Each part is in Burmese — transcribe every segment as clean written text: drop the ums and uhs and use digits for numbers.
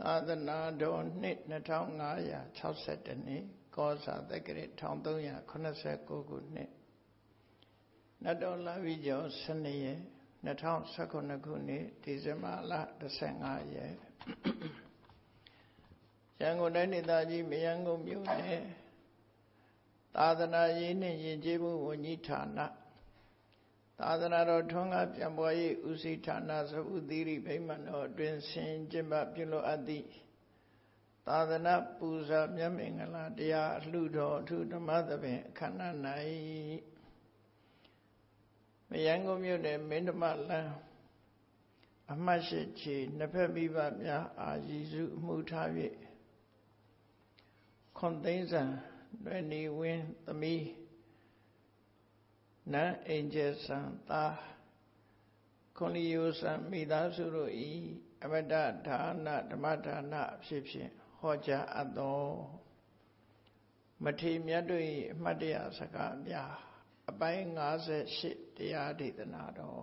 သာသနာတော်နှစ်2562နှစ်ကောဇာတက္ကရာ1389ခုနှစ်နတ်တော်လာပြီးကျော်12ရက်2019ခုနှစ်ဒီဇင်ဘာလ15ရက်ရန်ကုန်တိုင်းဒေသကြီးမရမ်းကုန်းမြို့နယ်သာသနာရေးနှင့်ယဉ်ကျေးမှုဝန်ကြီးဌာနသာသနာတော်ထွန်းကားပြန်ပွားရေးဦးစီးဌာနသဥသီရိဗိမာန်တော်အတွင်ဆင်ကျင်းပပြုလုပ်အပ်သည့်သာသနာပူဇာမြတ်မင်္ဂလာတရားအလှူတော်အထူးဓမ္မသဘင်အခမ်းအနား၌မရမ်းကုန်းမြို့နယ်မင်းဓမ္မလမ်းအမှတ်၈ခြေနှစ်ဖက်မိဘများအာရည်စုအမှုထား၍ခွန်သိန်းစံလွယ်နေဝင်းသမီးနန်းအင်ဂျယ်ဆန်သားခွန်လီယိုဆန်မိသားစုတို့၏အမတဒါနဓမ္မဒါနအဖြစ်ဖြင့်ဟောကြားအပ်သောမထေမြတ်တို့၏အမှတ်တရစကားများအပိုင်း58တရားဒေသနာတော်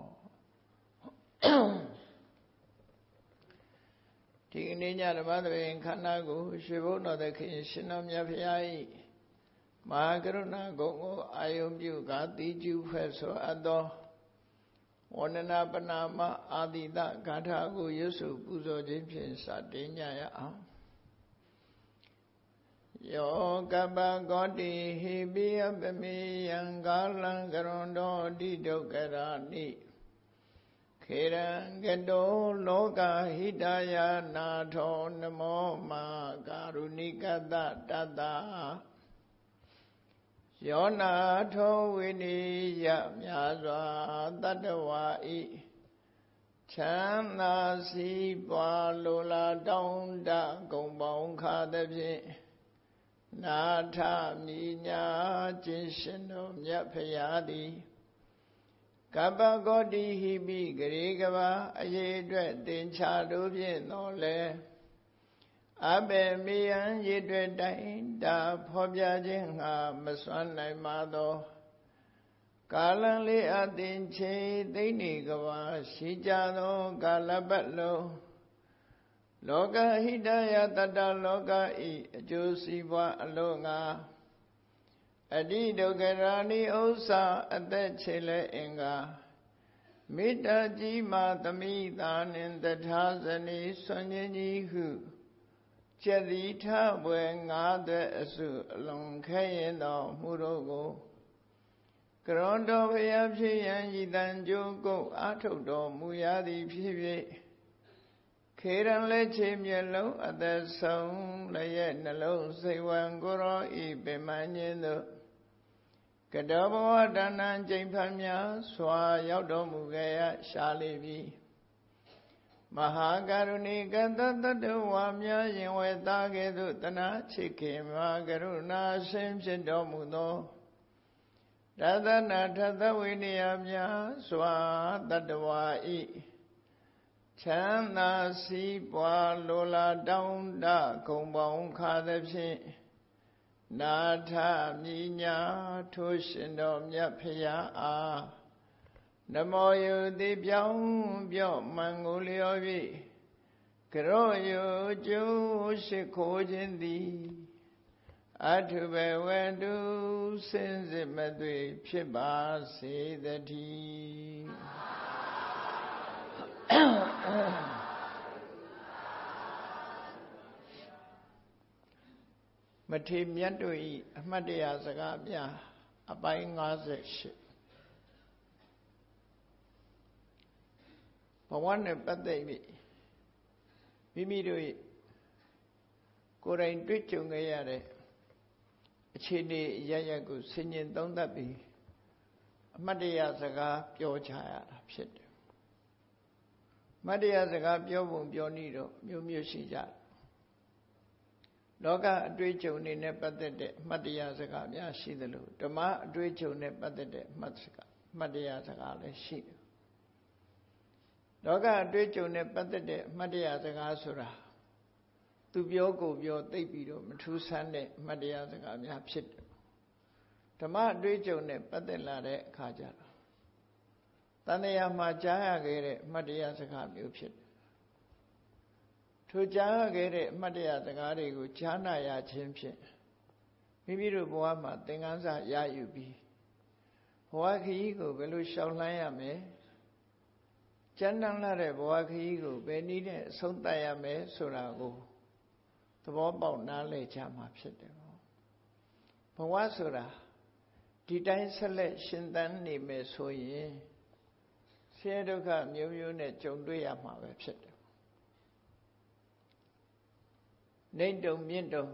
ဒီကနေ့ညဓမ္မသဘင်ခန္ဓာကိုရွှေဘုန်းတော်သခင်ရှင်တော်မြတ်ဖရာ၏မဟာကရုဏာဂုဏ်ကိုအာယုံပြုကာတိကျူဖွဲ့ဆိုအပ်သောဝန္ဒနာပနာမအာတိတဂါထာကိုရွတ်ဆိုပူဇော်ခြင်းဖြင့်စတင်ကြရအောင်ယောကပ္ပဂောတိဟိပိယပမေယံကာလံကရွန်တော်တိဒုက္ခရာနိခေရံကတောလောကဟိတယနာထောနမောမာကာရုဏိကတတတယောနာထောဝိနိယမြာစွာတတ္တဝါဤချမ်းသာစီးပွားလိုလားတောင်းတဂုံပေါင်းခါသဖြင့်နာထမြညာခြင်းရှင်တော်မြတ်ဖရာသည်ကပ္ပဂောတိဟိပိဂရေကဘာအရေးအတွက်တင်ချတို့ဖြင့်တော်လဲအဘေမေယံရည်တွေ့တိုင်တာဖော်ပြခြင်းငါမစွမ်းနိုင်ပါသောကာလလေးအသင်ချေသိမ့်နေကဘာရှိကြသောကာလပတ်လုံးလောကဟိတယတတလောကဤအကျိုးစီးပွားအလို့ငါအတိဒုက္ခရာနိဥစ္စာအသက်ချေလဲအင်္ဂါမေတ္တာကြီးမာသမိသာနှင့်တထာဇနီဆွန်ခြင်းကြီးဟုကျက်တိထဘွယ်ငါးသက်အစုအလုံးခဲရင်တော်မူတို့ကိုကရွန်တော်ဘုရားဖြစ်ရန်ဤတန်ကြိုးကုတ်အာထုတ်တော်မူရသည်ဖြစ်၍ခေရန်လက်ချေမျက်လုံးအသက်ဆုံးလည်းရဲ့နှလုံးစိတ်ဝံကိုရောဤပင်မညင်းတို့ကတောဘဝတဏ္ဏကျိန်ဖန်များစွာရောက်တော်မူခဲ့ရရှာလိပြီမဟာကရုဏီကတတ္တဝါများရင်ဝဲသားကဲ့သို့တနာချစ်ခင်မဟာကရုဏာရှင်ဖြစ်တော်မူသောရတနာထသဝိနည်းများစွာတတ္တဝါဤချမ်းသာစီးပွားလိုလားတောင်းတဂုံပေါင်းခါသဖြင့်နာထမြညာထိုးရှင်တော်မြတ်ဖရာအားနမောယုတိပြောင်းပြော့မှန်ကိုလျော်၍ကရောယုကျိုးရှိခိုးခြင်းသည်အထုဘဝတုစင်စစ်မသွေဖြစ်ပါစေတည်းမထေမြတ်တို့၏အမှတ်တရစကားများအပိုင်း58ဘဝနဲ့ပတ်သက်ပြီးမိမိတို့၏ကိုယ်တိုင်တွေ့ကြုံခဲ့ရတဲ့အခြေအနေအရရက်ကိုဆင်ញင်သုံးသပ်ပြီးအမှတ်တရစကားပြောချရတာဖြစ်တယ်အမှတ်တရစကားပြောပုံပြောနည်းတော့မျိုးမျိုးရှိကြတယ်လောကအတွေ့အကြုံတွေနဲ့ပတ်သက်တဲ့အမှတ်တရစကားများရှိသလိုဓမ္မအတွေ့အကြုံနဲ့ပတ်သက်တဲ့အမှတ်တရစကားလည်းရှိတယ်လောကအတွေ့အကြုံနဲ့ပတ်သက်တဲ့အမှတ်တရစကားဆိုတာသူပြောကိုပြောသိပြီးတော့မထူးဆန်းတဲ့အမှတ်တရစကားများဖြစ်တယ်ဓမ္မအတွေ့အကြုံနဲ့ပတ်သက်လာတဲ့အခါကျတော့တန်တရားမှာကြားရခဲ့တဲ့အမှတ်တရစကားမျိုးဖြစ်တယ်ထိုကြားခဲ့တဲ့အမှတ်တရစကားတွေကိုကြားနာရခြင်းဖြင့်မိမိတို့ဘဝမှာသင်ခန်းစာရယူပြီးဘဝခရီးကိုဘယ်လိုရှောင်လန်းရမလဲကျမ်းတမ်းလာတဲ့ဘဝခရီးကိုဘယ်နည်းနဲ့အဆုံးသတ်ရမယ်ဆိုတာကိုသဘောပေါက်နားလည်ကြမှာဖြစ်တယ်ပေါ့ဘဝဆိုတာဒီတိုင်းဆက်လက်ရှင်သန်နေမယ်ဆိုရင်ဆင်းရဲဒုက္ခမျိုးမျိုးနဲ့ကြုံတွေ့ရမှာပဲဖြစ်တယ်နေတုံမြင့်တုံ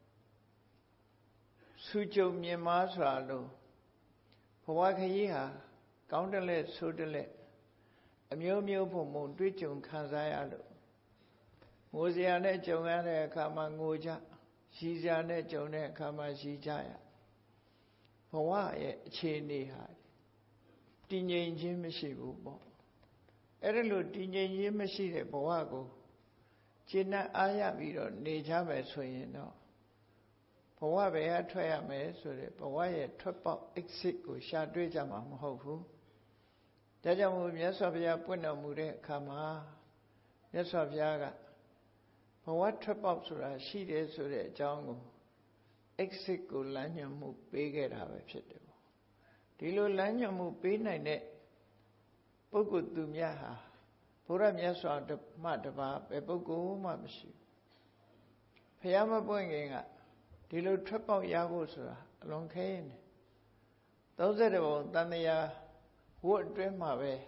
ဆူကြုံမြင်မာစွာလို့ဘဝခရီးဟာကောင်းတယ်လဲဆိုတယ်လဲအမျိုးမျိုးပုံပုံတွေ့ကြုံခံစားရလို့ငိုစရာနဲ့ကြုံရတဲ့အခါမှာငိုကြရှိစရာနဲ့ကြုံတဲ့အခါမှာရှိကြရဘဝရဲ့အခြေအနေဟာတည်ငြိမ်ခြင်းမရှိဘူးပေါ့အဲ့ဒါလို့တည်ငြိမ်ခြင်းမရှိတဲ့ဘဝကိုကျင့်နှံ့အားရပြီးတော့နေကြမယ်ဆိုရင်တော့ဘဝဘယ်ကထွက်ရမယ်ဆိုတဲ့ဘဝရဲ့ထွက်ပေါက် exit ကိုရှာတွေ့ကြမှာမဟုတ်ဘူးဒါကြောင့်မို့မြတ်စွာဘုရားပွင့်တော်မူတဲ့အခါမှာမြတ်စွာဘုရားကဘဝထွက်ပေါက်ဆိုတာရှိတယ်ဆိုတဲ့အကြောင်းကို exit ကိုလမ်းညွှန်မှုပေးခဲ့တာပဲဖြစ်တယ်ပေါ့ဒီလိုလမ်းညွှန်မှုပေးနိုင်တဲ့ပုဂ္ဂိုလ်သူမြတ်ဟာဘုရားမြတ်စွာမှတပါးပဲပုဂ္ဂိုလ်မှမရှိဘူးဘုရားမပွင့်ခင်ကဒီလိုထွက်ပေါက်ရဖို့ဆိုတာအလွန်ခဲရင်တယ်31ဘုံတန်တရားဝတ်အတွင်းမှာပဲ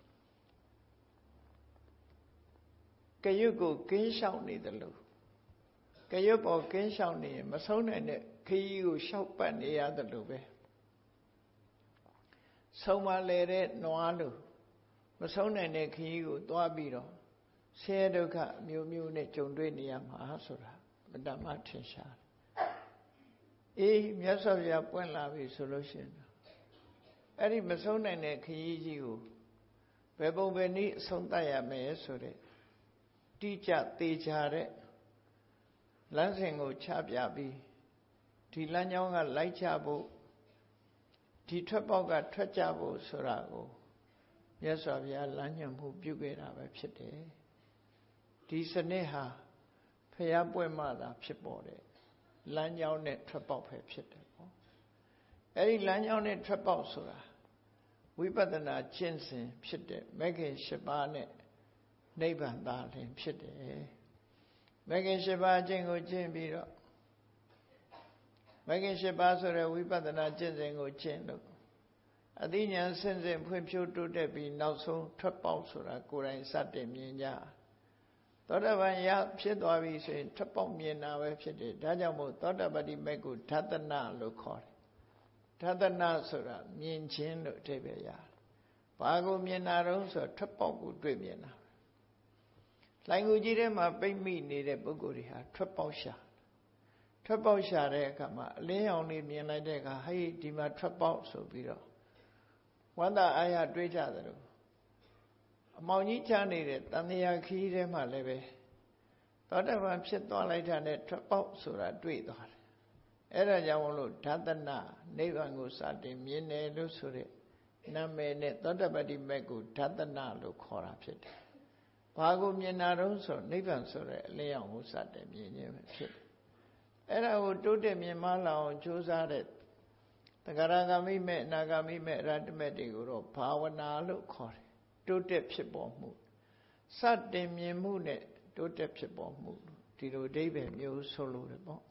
ကရွတ်ကိုကင်းရှောင်နေတယ်လို့ကရွတ်ပေါ်ကင်းရှောင်နေရင်မဆုံးနိုင်တဲ့ခရီးကိုရှောက်ပတ်နေရတယ်လို့ပဲဆုံးမလဲတဲ့နွားလို့မဆုံးနိုင်တဲ့ခရီးကိုသွားပြီးတော့ဆင်းရဲဒုက္ခမျိုးမျိုးနဲ့ကြုံတွေ့နေရမှာဆိုတာမတ္တမထင်ရှားအေးမြတ်စွာဘုရားပွင့်လာပြီဆိုလို့ရှိရင်အဲ့ဒီမဆုံးနိုင်တဲ့ခရီးကြီးကိုဘယ်ပုံပဲနည်းအဆုံးသတ်ရမယ်ဆိုတဲ့တိကျသေးချာတဲ့လမ်းစဉ်ကိုချပြပြီးဒီလမ်းကြောင်းကလိုက်ချဖို့ဒီထွက်ပေါက်ကထွက်ကြဖို့ဆိုတာကိုမြတ်စွာဘုရားလမ်းညွှန်မှုပြုခဲ့တာပဲဖြစ်တယ်ဒီစနစ်ဟာဘုရားပွင့်မှသာဖြစ်ပေါ်တယ်လမ်းကြောင်းနဲ့ထွက်ပေါက်ပဲဖြစ်တယ်ပေါ့အဲ့ဒီလမ်းကြောင်းနဲ့ထွက်ပေါက်ဆိုတာဝိပဿနာကျင့်စဉ်ဖြစ်တဲ့မဂ္ဂင်၈ပါးနဲ့နိဗ္ဗာန်သာလင်ဖြစ်တယ်မဂ္ဂင်၈ပါးအကျင့်ကိုကျင့်ပြီးတော့မဂ္ဂင်၈ပါးဆိုတဲ့ဝိပဿနာကျင့်စဉ်ကိုကျင့်လို့အသိဉာဏ်ဆင့်ဆင့်ဖွံ့ဖြိုးတိုးတက်ပြီးနောက်ဆုံးထွက်ပေါက်ဆိုတာကိုယ်တိုင်စတင်မြင်ကြသောတာပန်ရဖြစ်သွားပြီဆိုရင်ထွက်ပေါက်မြင်တာပဲဖြစ်တယ်ဒါကြောင့်မို့သောတာပတိမေကိုဓတနာလို့ခေါ်တယ်ဓတနာဆိုတာမြင်ခြင်းလို့အဓိပ္ပာယ်ရတယ်ဘာကိုမြင်တာတုံးဆိုထွက်ပေါက်ကိုတွေ့မြင်တာလှိုင်ကူကြီးထဲမှာပိတ်မိနေတဲ့ပုဂ္ဂိုလ်တွေဟာထွက်ပေါက်ရှာတဲ့အခါမှာအလင်းရောင်လေးမြင်လိုက်တဲ့အခါဟေးဒီမှာထွက်ပေါက်ဆိုပြီးတော့ဝန္တာအာရတွေးကြတယ်လို့အမောင်ကြီးချနေတဲ့တန်မြာခီးထဲမှာလည်းပဲသောတာပန်ဖြစ်သွားလိုက်တာနဲ့ထွက်ပေါက်ဆိုတာတွေ့သွားတယ်အဲ့ဒါကြောင့်မလို့ဓတနာနိဗ္ဗာန်ကိုစတင်မြင်တယ်လို့ဆိုတဲ့နာမည်နဲ့သောတာပတိမေကိုဓတနာလို့ခေါ်တာဖြစ်တယ်ဘာကိုမြင်တာတုံးဆိုနိဗ္ဗာန်ဆိုတဲ့အလင်းရောင်ကိုစတင်မြင်ခြင်းပဲဖြစ်တယ်အဲ့ဒါကိုတိုးတက်မြင်မှလာအောင်ကြိုးစားတဲ့တဂရဂမိမေအနာဂမိမေအရဟတမေတွေကိုတော့ဘာဝနာလို့ခေါ်တယ်တိုးတက်ဖြစ်ပေါ်မှုစတင်မြင်မှုနဲ့တိုးတက်ဖြစ်ပေါ်မှုဒီလိုအဓိပ္ပာယ်မျိုးဆိုလို့တယ်ပေါ့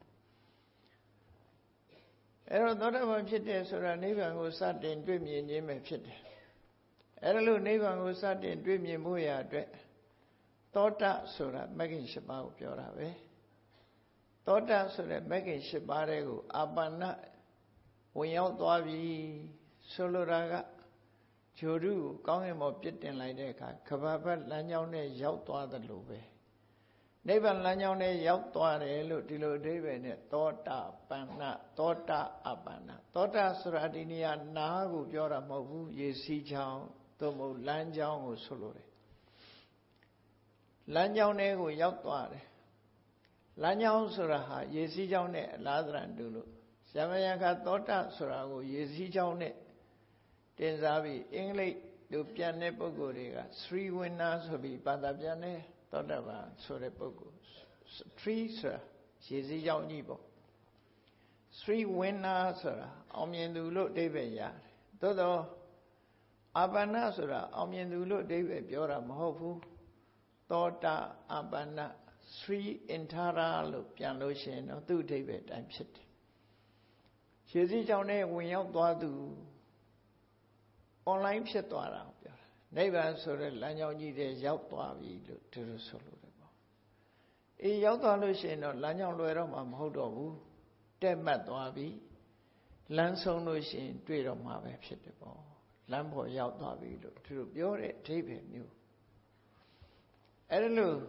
အဲ့တော့သောတာပန်ဖြစ်တယ်ဆိုတာနိဗ္ဗာန်ကိုစတင်တွေ့မြင်ခြင်းပဲဖြစ်တယ်အဲ့ဒါလို့နိဗ္ဗာန်ကိုစတင်တွေ့မြင်ဖို့ရာအတွက်သောတာဆိုတာမဂ္ဂင်၈ပါးကိုပြောတာပဲသောတာဆိုတဲ့မဂ္ဂင်၈ပါးတွေကိုအာပန္နဝင်ရောက်သွားပြီဆိုလိုတာကဂျိုရုကိုကောင်းကင်ဘောပြစ်တင်လိုက်တဲ့အခါကဘာဘတ်လမ်းကြောင်းနဲ့ရောက်သွားတယ်လို့ပဲနိဗ္ဗာန်လမ်းကြောင်းနဲ့ရောက်သွားတယ်လို့ဒီလိုအဓိပ္ပာယ်နဲ့သောတာပန္နသောတာအပန္နသောတာဆိုတာဒီနေရာနာကိုပြောတာမဟုတ်ဘူးရေစီးချောင်းသို့မဟုတ်လမ်းကြောင်းကိုဆိုလိုတယ်လမ်းကြောင်းတွေကိုရောက်သွားတယ်လမ်းကြောင်းဆိုတာဟာရေစီးချောင်းနဲ့အလားတန်တူလို့ဇမယခသောတာဆိုတာကိုရေစီးချောင်းနဲ့တင်စားပြီးအင်္ဂလိပ်လိုပြန်တဲ့ပုဂ္ဂိုလ်တွေက Sri Winner ဆိုပြီးဘာသာပြန်တယ်သောတာပန်ဆိုတဲ့ပုဂ္ဂိုလ် three ဆိုတာရေစည်းကြောင်းကြီးပေါ့ three winner ဆိုတာအောင်မြင်သူလို့အဓိပ္ပာယ်ရတယ်သို့တော့အာပန္နဆိုတာအောင်မြင်သူလို့အဓိပ္ပာယ်ပြောတာမဟုတ်ဘူးသောတာအာပန္န three intara လို့ပြန်လို့ရှိရင်တော့သူ့အဓိပ္ပာယ်တိုင်းဖြစ်တယ်ရေစည်းကြောင်းနဲ့ဝင်ရောက်သွားသူ online ဖြစ်သွားတာပြောတာနိဗ္ဗာန်ဆိုတဲ့လမ်းကြောင်းကြီးတွေရောက်သွားပြီလို့သူတို့ဆိုလို့တယ်ပေါ့အေးရောက်သွားလို့ရှိရင်တော့လမ်းကြောင်းလွယ်တော့မှမဟုတ်တော့ဘူးတက်မှတ်သွားပြီလမ်းဆုံးလို့ရှိရင်တွေ့တော့မှပဲဖြစ်တယ်ပေါ့လမ်းပေါ်ရောက်သွားပြီလို့သူတို့ပြောတဲ့အဓိပ္ပာယ်မျိုးအဲ့ဒါလို့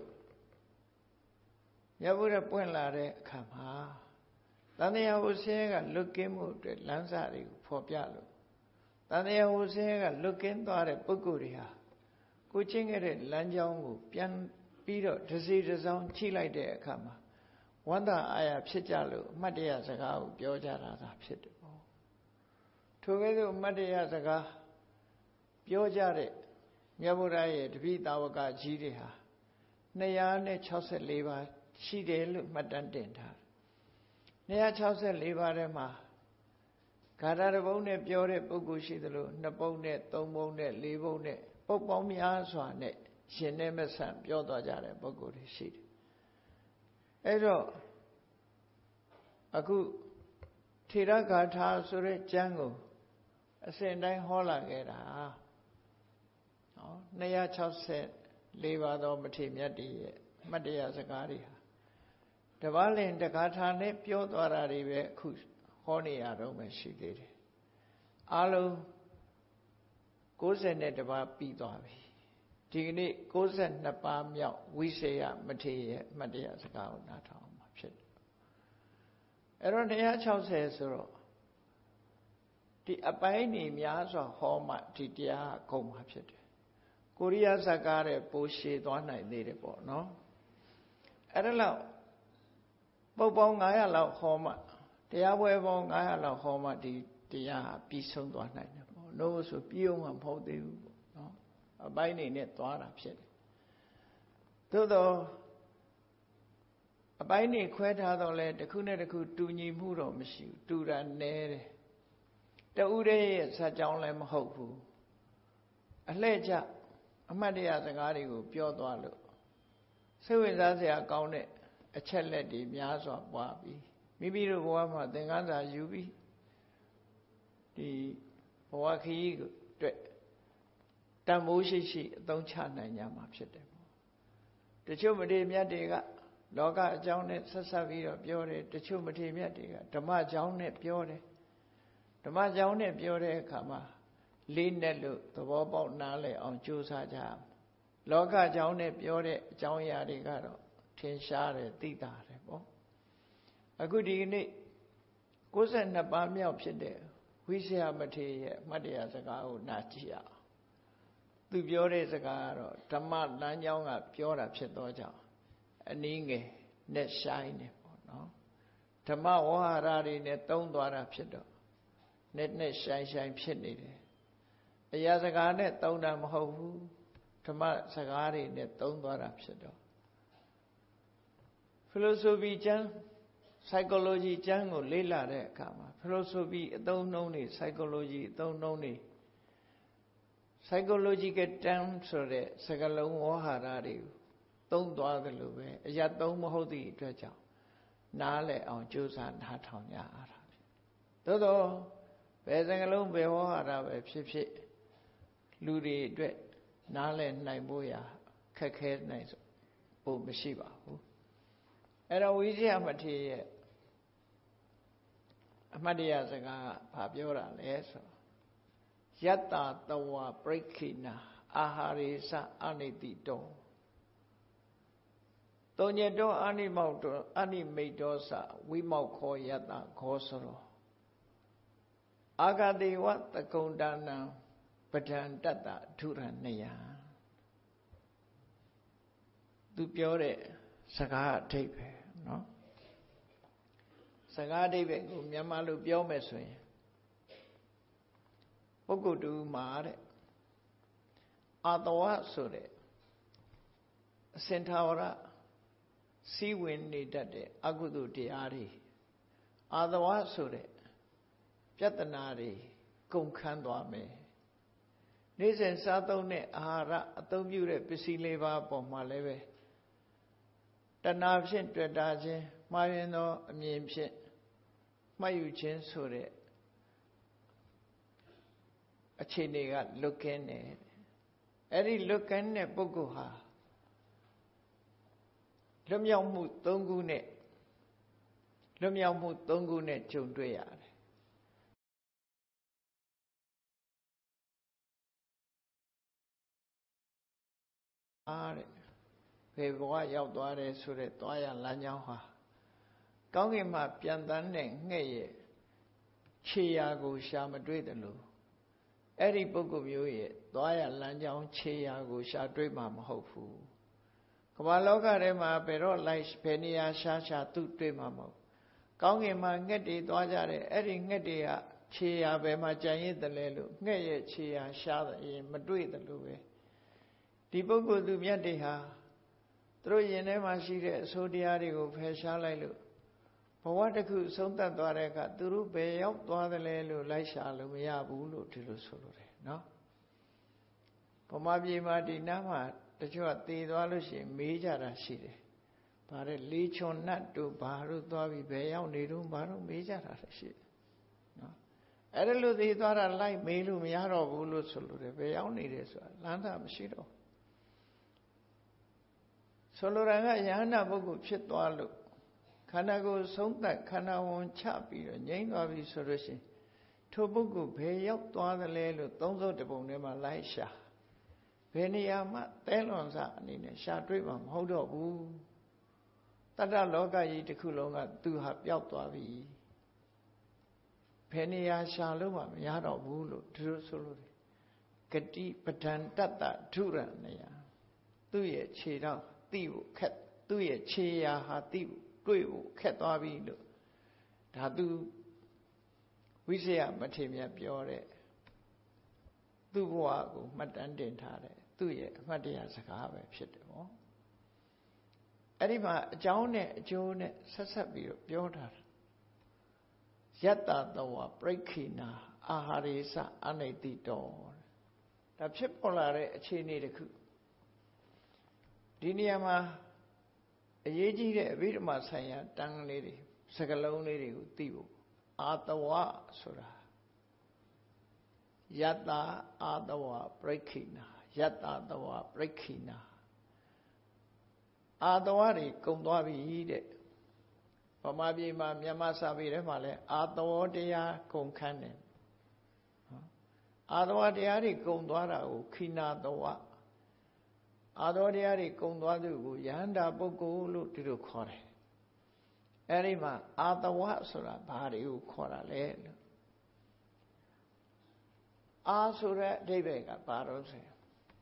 မြတ်ဗုဒ္ဓပွင့်လာတဲ့အခါမှာတန်တရားဟုဆင်းရဲကလွတ်ကင်းမှုအတွက်လမ်းစာတွေကိုဖော်ပြလို့တန်တရားဟုဆင်းရဲကလွတ်ကင်းသွားတဲ့ပုဂ္ဂိုလ်တွေဟာကိုချင်းခဲ့တဲ့လမ်းကြောင်းကိုပြန်ပြီးတော့တစ်စီတစ်စောင်းချိလိုက်တဲ့အခါမှာဝန္တာအာရဖြစ်ကြလို့အမတ်တရားစကားကိုပြောကြတာသာဖြစ်တယ်ပေါ့ထိုကဲ့သို့အမတ်တရားစကားပြောကြတဲ့မြတ်ဗုဒ္ဓရဲ့တပိသာဝကကြီးတွေဟာ264ပါးရှိတယ်လို့မှတ်တမ်းတင်ထားတယ်264ပါးထဲမှာဂါထာတစ်ပုဒ်နဲ့ပြောတဲ့ပုဂ္ဂိုလ်ရှိသလို2ပုဒ်နဲ့3ပုဒ်နဲ့4ပုဒ်နဲ့ပုဒ်ပေါင်းများစွာနဲ့ရှင်နဲ့မဆန့်ပြောသွားကြတဲ့ပုဂ္ဂိုလ်တွေရှိတယ်အဲ့တော့အခုထေရဂါထာဆိုတဲ့ကျမ်းကိုအစဉ်တိုင်းဟောလာခဲ့တာနော်264ပါးသောမထေရမြတ်တွေရဲ့မှတ်တရစကားတွေဟာတပါးလင်တဂါထာနဲ့ပြောသွားတာတွေပဲအခုဟောနေရတော့မှရှိသေးတယ်အားလုံး92ပါးပြီးသွားပြီဒီကနေ့62ပါးမြောက်ဝိစေယမထေရရဲ့မှတ်တရစကားကိုနားထောင်မှာဖြစ်တယ်အဲ့တော့260ဆိုတော့ဒီအပိုင်းနေများစွာဟောမှဒီတရားကုန်မှာဖြစ်တယ်ကိုရိယဇကားတဲ့ပိုရှည်သွားနိုင်သေးတယ်ပေါ့နော်အဲ့ဒါလောက်ပုဒ်ပေါင်း900လောက်ဟောမှတရားပွဲပေါင်း900လောက်ဟောမှဒီတရားပြီးဆုံးသွားနိုင်တယ်ပေါ့လို့ဆိုပြီးအောင်မှမဟုတ်သေးဘူးပေါ့နော်အပိုင်းနေနဲ့သွားတာဖြစ်တယ်သို့တော့အပိုင်းနေခွဲထားတော့လဲတစ်ခုနဲ့တစ်ခုတူညီမှုတော့မရှိဘူးတူတာနည်းတယ်တဦးတည်းရဲ့ဇာတ်ကြောင်းလည်းမဟုတ်ဘူးအလှည့်ကျအမှတ်တရစကားတွေကိုပြောသွားလို့စိတ်ဝင်စားစရာကောင်းတဲ့အချက်လက်တွေများစွာပွားပြီးမိမိတို့ဘဝမှာသင်္ကန်းစာယူပြီးဒီဘဝခရီးအတွက်တန်ဖိုးရှိရှိအသုံးချနိုင်ကြမှာဖြစ်တယ်ပေါ့တချို့မထေရမြတ်တွေကလောကအကြောင်းနဲ့ဆက်ဆက်ပြီးတော့ပြောတယ်တချို့မထေရမြတ်တွေကဓမ္မအကြောင်းနဲ့ပြောတယ်ဓမ္မအကြောင်းနဲ့ပြောတဲ့အခါမှာလေးနဲ့လို့သဘောပေါက်နားလည်အောင်ကြိုးစားကြလောကအကြောင်းနဲ့ပြောတဲ့အကြောင်းအရာတွေကတော့ထင်ရှားတယ်သိတာတယ်ပေါ့အခုဒီကနေ့62ပါးမြောက်ဖြစ်တဲ့ဝိဇ္ဇာမထေရရဲ့အမှတ်တရစကားကိုနားကြည့်ရအောင်သူပြောတဲ့စကားကတော့ဓမ္မလမ်းကြောင်းကပြောတာဖြစ်သောကြောင့်အနည်းငယ်နဲ့ဆိုင်နေပေါ့နော်ဓမ္မဝါဟာရတွေနဲ့သုံးသွားတာဖြစ်တော့နဲ့ဆိုင်ဖြစ်နေတယ်အရာစကားနဲ့သုံးတာမဟုတ်ဘူးဓမ္မစကားတွေနဲ့သုံးသွားတာဖြစ်တော့ philosophy ကျမ်း psychology ကျမ်းကိုလေ့လာတဲ့အခါမှာ philosophy အသုံးနှုန်းတွေ psychology အသုံးနှုန်းတွေ psychological term ဆိုတဲ့စကားလုံးဝါဟာရတွေကိုသုံးသွားတယ်လို့ပဲအရာသုံးမဟုတ်သည့်အတွက်ကြောင့်နားလည်အောင်ကြိုးစားနားထောင်ကြရတာဖြစ်သို့တော့ဘယ်စကားလုံးဘယ်ဝါဟာရပဲဖြစ်ဖြစ်လူတွေအတွက်နားလည်နိုင်ဖို့ရာခက်ခဲနိုင်ဖို့မရှိပါဘူးအဲ့တော့ဝိဇ္ဇာမထေရရဲ့အမှတ်တရစကားကဘာပြောတာလဲဆိုယတ္တတဝပရိခိဏအာဟာရေစအနိတိတောတောညတောအနိမောက်တောအနိမိတ်တောစဝိမောက်ခောယတ္တခောစရောအာဂတိဝတကုံတာနံပဒံတတ္တဒုရဏယသူပြောတဲ့စကားအဓိပ္ပာယ်နော်စကားအဓိပ္ပာယ်ကိုမြန်မာလိုပြောမယ်ဆိုရင်ပုဂ္ဂိုလ်တူမှာတဲ့အာတဝဆိုတဲ့အအစင်ထာဝရစီဝင်နေတတ်တဲ့အကုသိုလ်တရားတွေအာသဝဆိုတဲ့ပြဿနာတွေကုန်ခန်းသွားမယ်နေ့စဉ်စားသုံးတဲ့အာဟာရအသုံးပြုတဲ့ပစ္စည်းလေးပါးပေါ်မှာလည်းပဲတဏှာဖြင့်တွေ့တာခြင်းမှားယွင်းသောအမြင်ဖြင့်မှတ်ယူခြင်းဆိုတဲ့အခြေအနေကလွတ်ကင်းတယ်အဲ့ဒီလွတ်ကင်းတဲ့ပုဂ္ဂိုလ်ဟာလွတ်မြောက်မှု၃ခုနဲ့ကြုံတွေ့ရတယ်တဲ့ဘယ်ဘဝရောက်သွားတယ်ဆိုတဲ့သွားရလမ်းကြောင်းဟာကောင်းကင်မှာပြန်တန်းတဲ့ငှက်ရဲ့ခြေရာကိုရှာမတွေ့တယ်လို့အဲ့ဒီပုဂ္ဂိုလ်မျိုးရဲ့သွားရလမ်းကြောင်းခြေရာကိုရှာတွေ့မှာမဟုတ်ဘူးကမ္ဘာလောကထဲမှာဘယ်တော့လိုက်ဘယ်နေရာရှာသူတွေ့မှာမဟုတ်ကောင်းကင်မှာငှက်တွေသွားကြတယ်အဲ့ဒီငှက်တွေကခြေရာဘယ်မှာကြံရစ်တယ်လဲလို့ငှက်ရဲ့ခြေရာရှာရင်မတွေ့တယ်လို့ပဲဒီပုဂ္ဂိုလ်သူမြတ်တွေဟာသူတို့ယင်ထဲမှာရှိတဲ့အဆိုးတရားတွေကိုဖယ်ရှားလိုက်လို့ဘဝတစ်ခုဆုံးသက်သွားတဲ့အခါသူတို့ဘယ်ရောက်သွားသလဲလို့လိုက်ရှာလို့မရဘူးလို့ဒီလိုဆိုလိုတယ်နော်ဗမာပြည်မှာဒီနားမှာတချို့ကသေသွားလို့ရှိရင်မေးကြတာရှိတယ်ဗါတဲ့လေးချွန်နတ်တို့ဘာတို့သွားပြီးဘယ်ရောက်နေတော့ဘာတို့မေးကြတာရှိတယ်နော်အဲ့ဒါလို့သေသွားတာလိုက်မေးလို့မရတော့ဘူးလို့ဆိုလိုတယ်ဘယ်ရောက်နေတယ်ဆိုတာလမ်းသာမရှိတော့ဆိုလိုတာကယဟန္တာပုဂ္ဂိုလ်ဖြစ်သွားလို့ခန္ဓာကိုယ်ဆုံးသက်ခန္ဓာဝန်ချပြီးတော့ငြိမ်းသွားပြီဆိုလို့ရှိရင်ထိုပုဂ္ဂိုလ်ဘယ်ရောက်သွားသလဲလို့31ပုံထဲမှာလိုက်ရှာဘယ်နေရာမှသဲလွန်စအနေနဲ့ရှာတွေ့မှာမဟုတ်တော့ဘူးတတ္တလောကကြီးတစ်ခုလုံးကသူဟာပျောက်သွားပြီဘယ်နေရာရှာလို့မှမရတော့ဘူးလို့ဒီလိုဆိုလို့ဂတိပဒံတတ္တဓုရနေယသူ့ရဲ့ခြေတော့သိဖို့ခက်သူ့ရဲ့ခြေရာဟာသိဖို့တွေ့ဖို့ခက်သွားပြီလို့ဒါသူဝိဇ္ဇယမထေရမြတ်ပြောတဲ့သူ့ဘဝကိုမှတ်တမ်းတင်ထားတဲ့သူ့ရဲ့အမှတ်တရစကားပဲဖြစ်တယ်ပေါ့အဲ့ဒီမှာအကြောင်းနဲ့အကျိုးနဲ့ဆက်ဆက်ပြီးတော့ပြောထားတာယတ္တတဝပရိခိဏအာဟာရေစအနိတိတောဒါဖြစ်ပေါ်လာတဲ့အခြေအနေတစ်ခုဒီနေရာမှာအရေးကြီးတဲ့အဘိဓမ္မာဆိုင်ရာတန်လေးတွေစကလုံးလေးတွေကိုသိဖို့အာတဝဆိုတာယတ္တအာတဝပရိခိဏယတ္တတဝပရိခိဏအာတဝတွေကုံသွားပြီတဲ့ဗမာပြည်မှာမြန်မာစာပေထဲမှာလည်းအာတဝတရားကုံခန်းတယ်အာတဝတရားတွေကုံသွားတာကိုခိနာတဝအာသောတရားတွေကုံသွားသူကိုယဟန္တာပုဂ္ဂိုလ်လို့ဒီလိုခေါ်တယ်အဲဒီမှာအာတဝဆိုတာဘာတွေကိုခေါ်တာလဲလို့အာဆိုတဲ့အဓိပ္ပာယ်ကဘာလို့ဆိုရင်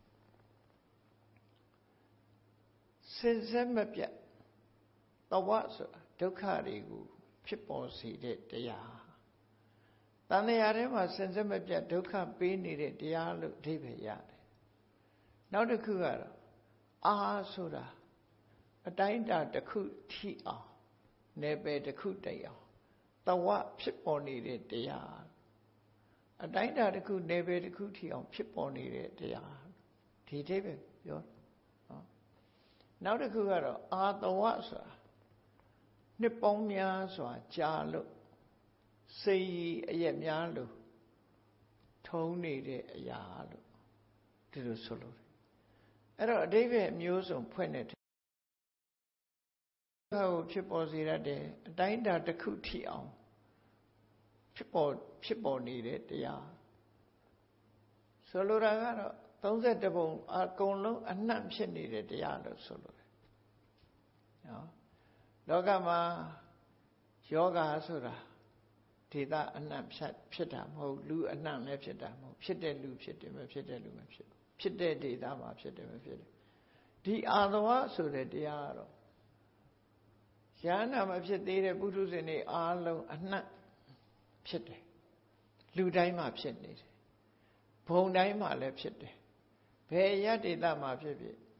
စင်စစ်မပြတ်တဝဆိုတာဒုက္ခတွေကိုဖြစ်ပေါ်စေတဲ့တရားတဏှာထဲမှာစင်စစ်မပြတ်ဒုက္ခပေးနေတဲ့တရားလို့အဓိပ္ပာယ်ရတယ်နောက်တစ်ခုကတော့အာဆိုတာအတိုင်းအတာတစ်ခုထိအောင်နယ်ပယ်တစ်ခုတိတ်အောင်တဝဖြစ်ပေါ်နေတဲ့တရားအတိုင်းအတာတစ်ခုနယ်ပယ်တစ်ခုထိအောင်ဖြစ်ပေါ်နေတဲ့တရားဒီအဓိပ္ပာယ်ပြောနော်နောက်တစ်ခုကတော့အာတဝဆိုတာနှစ်ပေါင်းများစွာကြာလို့စိတ်အရက်များလို့ထုံးနေတဲ့အရာလို့ဒီလိုဆိုလို့အဲ့တော့အဓိပ္ပာယ်မျိုးစုံဖွင့်တဲ့ဘာကိုဖြစ်ပေါ်စေရတဲ့အတိုင်းအတာတစ်ခုထိအောင်ဖြစ်ပေါ်နေတဲ့တရားဆိုလိုတာကတော့31ပုံအကုန်လုံးအနှံ့ဖြစ်နေတဲ့တရားလို့ဆိုလိုတယ်နော်လောကမှာယောဂဆိုတာဒေသအနှံ့ဖြစ်တာမဟုတ်လူအနှံ့လည်းဖြစ်တာမဟုတ်ဖြစ်တဲ့လူဖြစ်တယ်မဖြစ်တဲ့လူမဖြစ်ဖြစ်တဲ့ဒေသမှာဖြစ်တယ်မဖြစ်တယ်ဒီအာသဝဆိုတဲ့တရားကတော့ယန္တာမဖြစ်သေးတဲ့ပုထုဇဉ်တွေအားလုံးအနှံ့ဖြစ်တယ်လူတိုင်းမှာဖြစ်နေတယ်ဘုံတိုင်းမှာလည်းဖြစ်တယ်ဘယ်ရဒေသမှာဖြစ်ဖြစ်အ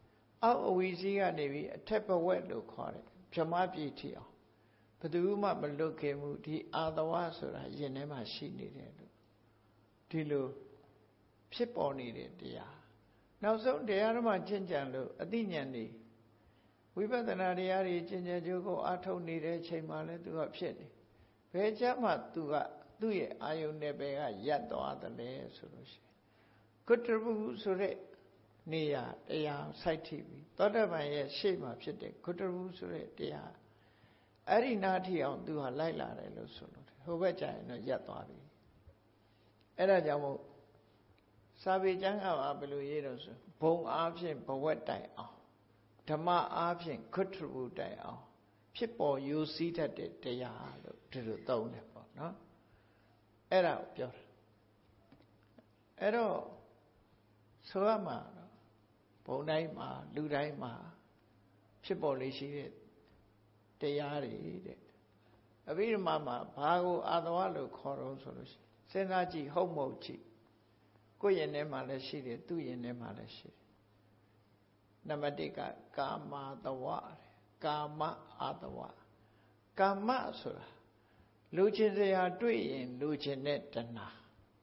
အောက်အဝီစီးကနေပြီးအထက်ဘဝက်လို့ခေါ်တယ်ဗြဟ္မပြည်ထီအောင်ဘယ်သူမှမလွတ်ခဲ့မှုဒီအာတဝဆိုတာယင်ထဲမှာရှိနေတယ်လို့ဒီလိုဖြစ်ပေါ်နေတဲ့တရားနောက်ဆုံးတရားဓမ္မကျင့်ကြံလို့အသိဉာဏ်နေဝိပဿနာတရားတွေကျင့်ကြံကြိုးကိုအားထုတ်နေတဲ့အချိန်မှာလဲသူကဖြစ်နေဘယ်ကြမှသူကသူ့ရဲ့အာယုန်နယ်ပယ်ကရပ်သွားတယ်လေဆိုလို့ရှိရင်ကုတ္တရဘူးဆိုတဲ့နေရာတရားစိုက်ထိပြီသောတပန်ရဲ့ရှေ့မှာဖြစ်တဲ့ကုတ္တရဘူးဆိုတဲ့တရားအဲ့ဒီနာထီအောင်သူဟာလိုက်လာတယ်လို့ဆိုလို့ဟိုဘက်ကျရင်တော့ရပ်သွားပြီအဲ့ဒါကြောင့်မို့စာပေကျမ်းကဘယ်လိုရေးတော့ဆိုဘုံအားဖြင့်ဘဝက်တိုင်အောင်ဓမ္မအားဖြင့်ကုတ္တရဘူးတိုင်အောင်ဖြစ်ပေါ်ယူစည်းတတ်တဲ့တရားလို့ဒီလိုသုံးတယ်ပေါ့နော်အဲ့ဒါကိုပြောတာအဲ့တော့ဆိုရမှာဘုံတိုင်းမှာလူတိုင်းမှာဖြစ်ပေါ်လေရှိတဲ့တရားတွေတဲ့အဘိဓမ္မာမှာဘာကိုအာတဝလို့ခေါ်တော့ဆိုလို့ရှိရင်စဉ်းစားကြည့်ဟုတ်မဟုတ်ကြည့်ကိုယ့်ရင်ထဲမှာလည်းရှိတယ်သူ့ရင်ထဲမှာလည်းရှိတယ်နံပါတ်1ကကာမတဝကာမအာတဝကာမဆိုတာလူချင်းစရာတွေ့ရင်လူချင်းတဲ့တဏှာ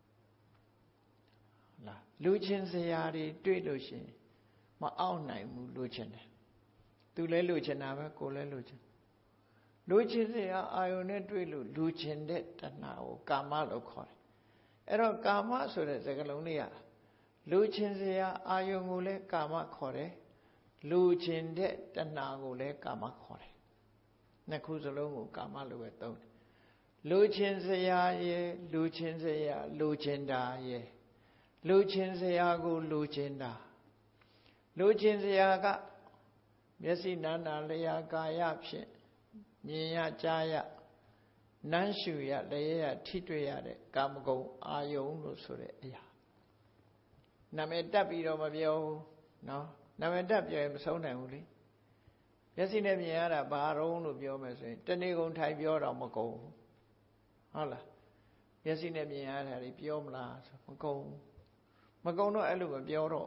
လားလူချင်းစရာတွေတွေ့လို့ရှိရင်မအောင်နိုင်ဘူးလူချင်းတယ်သူလည်းလူချင်းတာပဲကိုယ်လည်းလူချင်းလူချင်းစရာအာယုန်နဲ့တွေ့လို့လူချင်းတဲ့တဏှာကိုကာမလို့ခေါ်တယ်အဲ့တော့ကာမဆိုတဲ့စကားလုံးလေးကလူချင်းစရာအာယုန်ကိုလည်းကာမခေါ်တယ်လူချင်းတဲ့တဏှာကိုလည်းကာမခေါ်တယ်နှစ်ခုစလုံးကိုကာမလို့ပဲသုံးတယ်လူချင်းစရာရဲ့လူချင်းစရာလူချင်းတာရဲ့လူချင်းစရာကိုလူချင်းတာလူချင်းစရာကမျက်စိနာနာလျာကာယဖြင့်မြင်ရကြားရနမ်းရှုရလျက်ရထိတွေ့ရတဲ့ကာမဂုဏ်အာယုံလို့ဆိုတဲ့အရာနာမည်တက်ပြီးတော့မပြောဘူးနော်နာမည်တက်ပြောရင်မဆုံးနိုင်ဘူးလေမျက်စိနဲ့မြင်ရတာဘာရုံးလို့ပြောမယ်ဆိုရင်တဏှိကုံထိုင်ပြောတော့မကုန်ဘူးဟုတ်လားမျက်စိနဲ့မြင်ရတာတွေပြောမလားဆိုမကုန်တော့အဲ့လိုမပြောတော့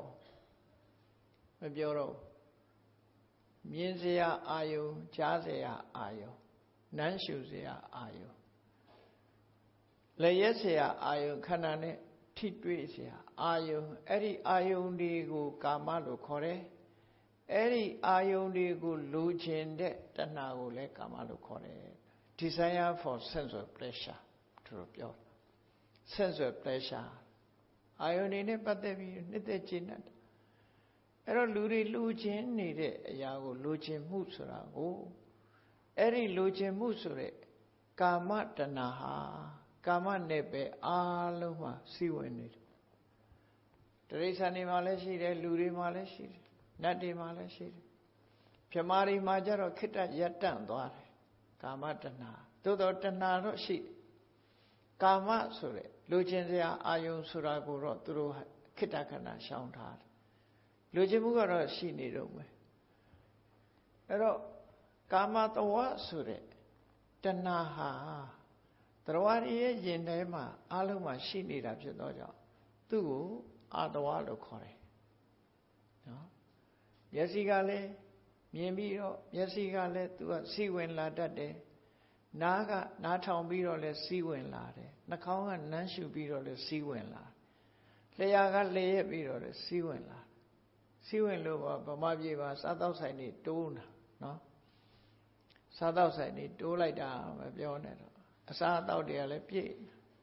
မြင်စရာအာယုံကြားစရာအာယုံနမ်းရှုစရာအာယုံလက်ရက်စရာအာယုံခန္ဓာနဲ့ထိတွေ့စရာအာယုံအဲ့ဒီအာယုံတွေကိုကာမလို့ခေါ်တယ်အဲ့ဒီအာယုံတွေကိုလိုချင်တဲ့တဏှာကိုလည်းကာမလို့ခေါ်တယ် desire for sensual pleasure သူတို့ပြော sensual pleasure အာယုန်တွေနဲ့ပတ်သက်ပြီးနှစ်သက်ခြင်းနဲ့အဲ့တော့လူတွေလူချင်းနေတဲ့အရာကိုလူချင်းမှုဆိုတာကိုအဲ့ဒီလူချင်းမှုဆိုတဲ့ကာမတဏှာဟာကာမနဲ့ပဲအားလုံးမှာစီဝင်နေတယ်တိရစ္ဆာန်တွေမှာလည်းရှိတယ်လူတွေမှာလည်းရှိတယ်နတ်တွေမှာလည်းရှိတယ်မြမာတွေမှာကျတော့ခိတ္တရပ်တန့်သွားတယ်ကာမတဏှာသို့တော့တဏှာတော့ရှိကာမဆိုတဲ့လူချင်းစရာအာယုံဆိုတာကိုတော့သူတို့ခိတ္တခဏရှောင်ထားတယ်လူချင်းမှုကတော့ရှိနေတော့မယ်အဲ့တော့ကာမတဝဆိုတဲ့တဏှာဟာတရားရည်ရဲ့ယင်ထဲမှာအလုံးမှာရှိနေတာဖြစ်တော့ကြောင့်သူ့ကိုအာတဝလို့ခေါ်တယ်နော်မျက်စိကလည်းမြင်ပြီးတော့မျက်စိကလည်းသူကစီဝင်လာတတ်တယ်နားကနားထောင်ပြီးတော့လည်းစီဝင်လာတယ်နှာခေါင်းကနမ်းရှုပြီးတော့လည်းစီဝင်လာလျှာကလျှက်ပြီးတော့လည်းစီဝင်လာစီဝင်လို့ဗမာပြည်မှာစားတောက်ဆိုင်တွေတိုးတာနော်စားတောက်ဆိုင်တွေတိုးလိုက်တာမပြောနဲ့တော့အစားအသောက်တွေကလည်းပြည့်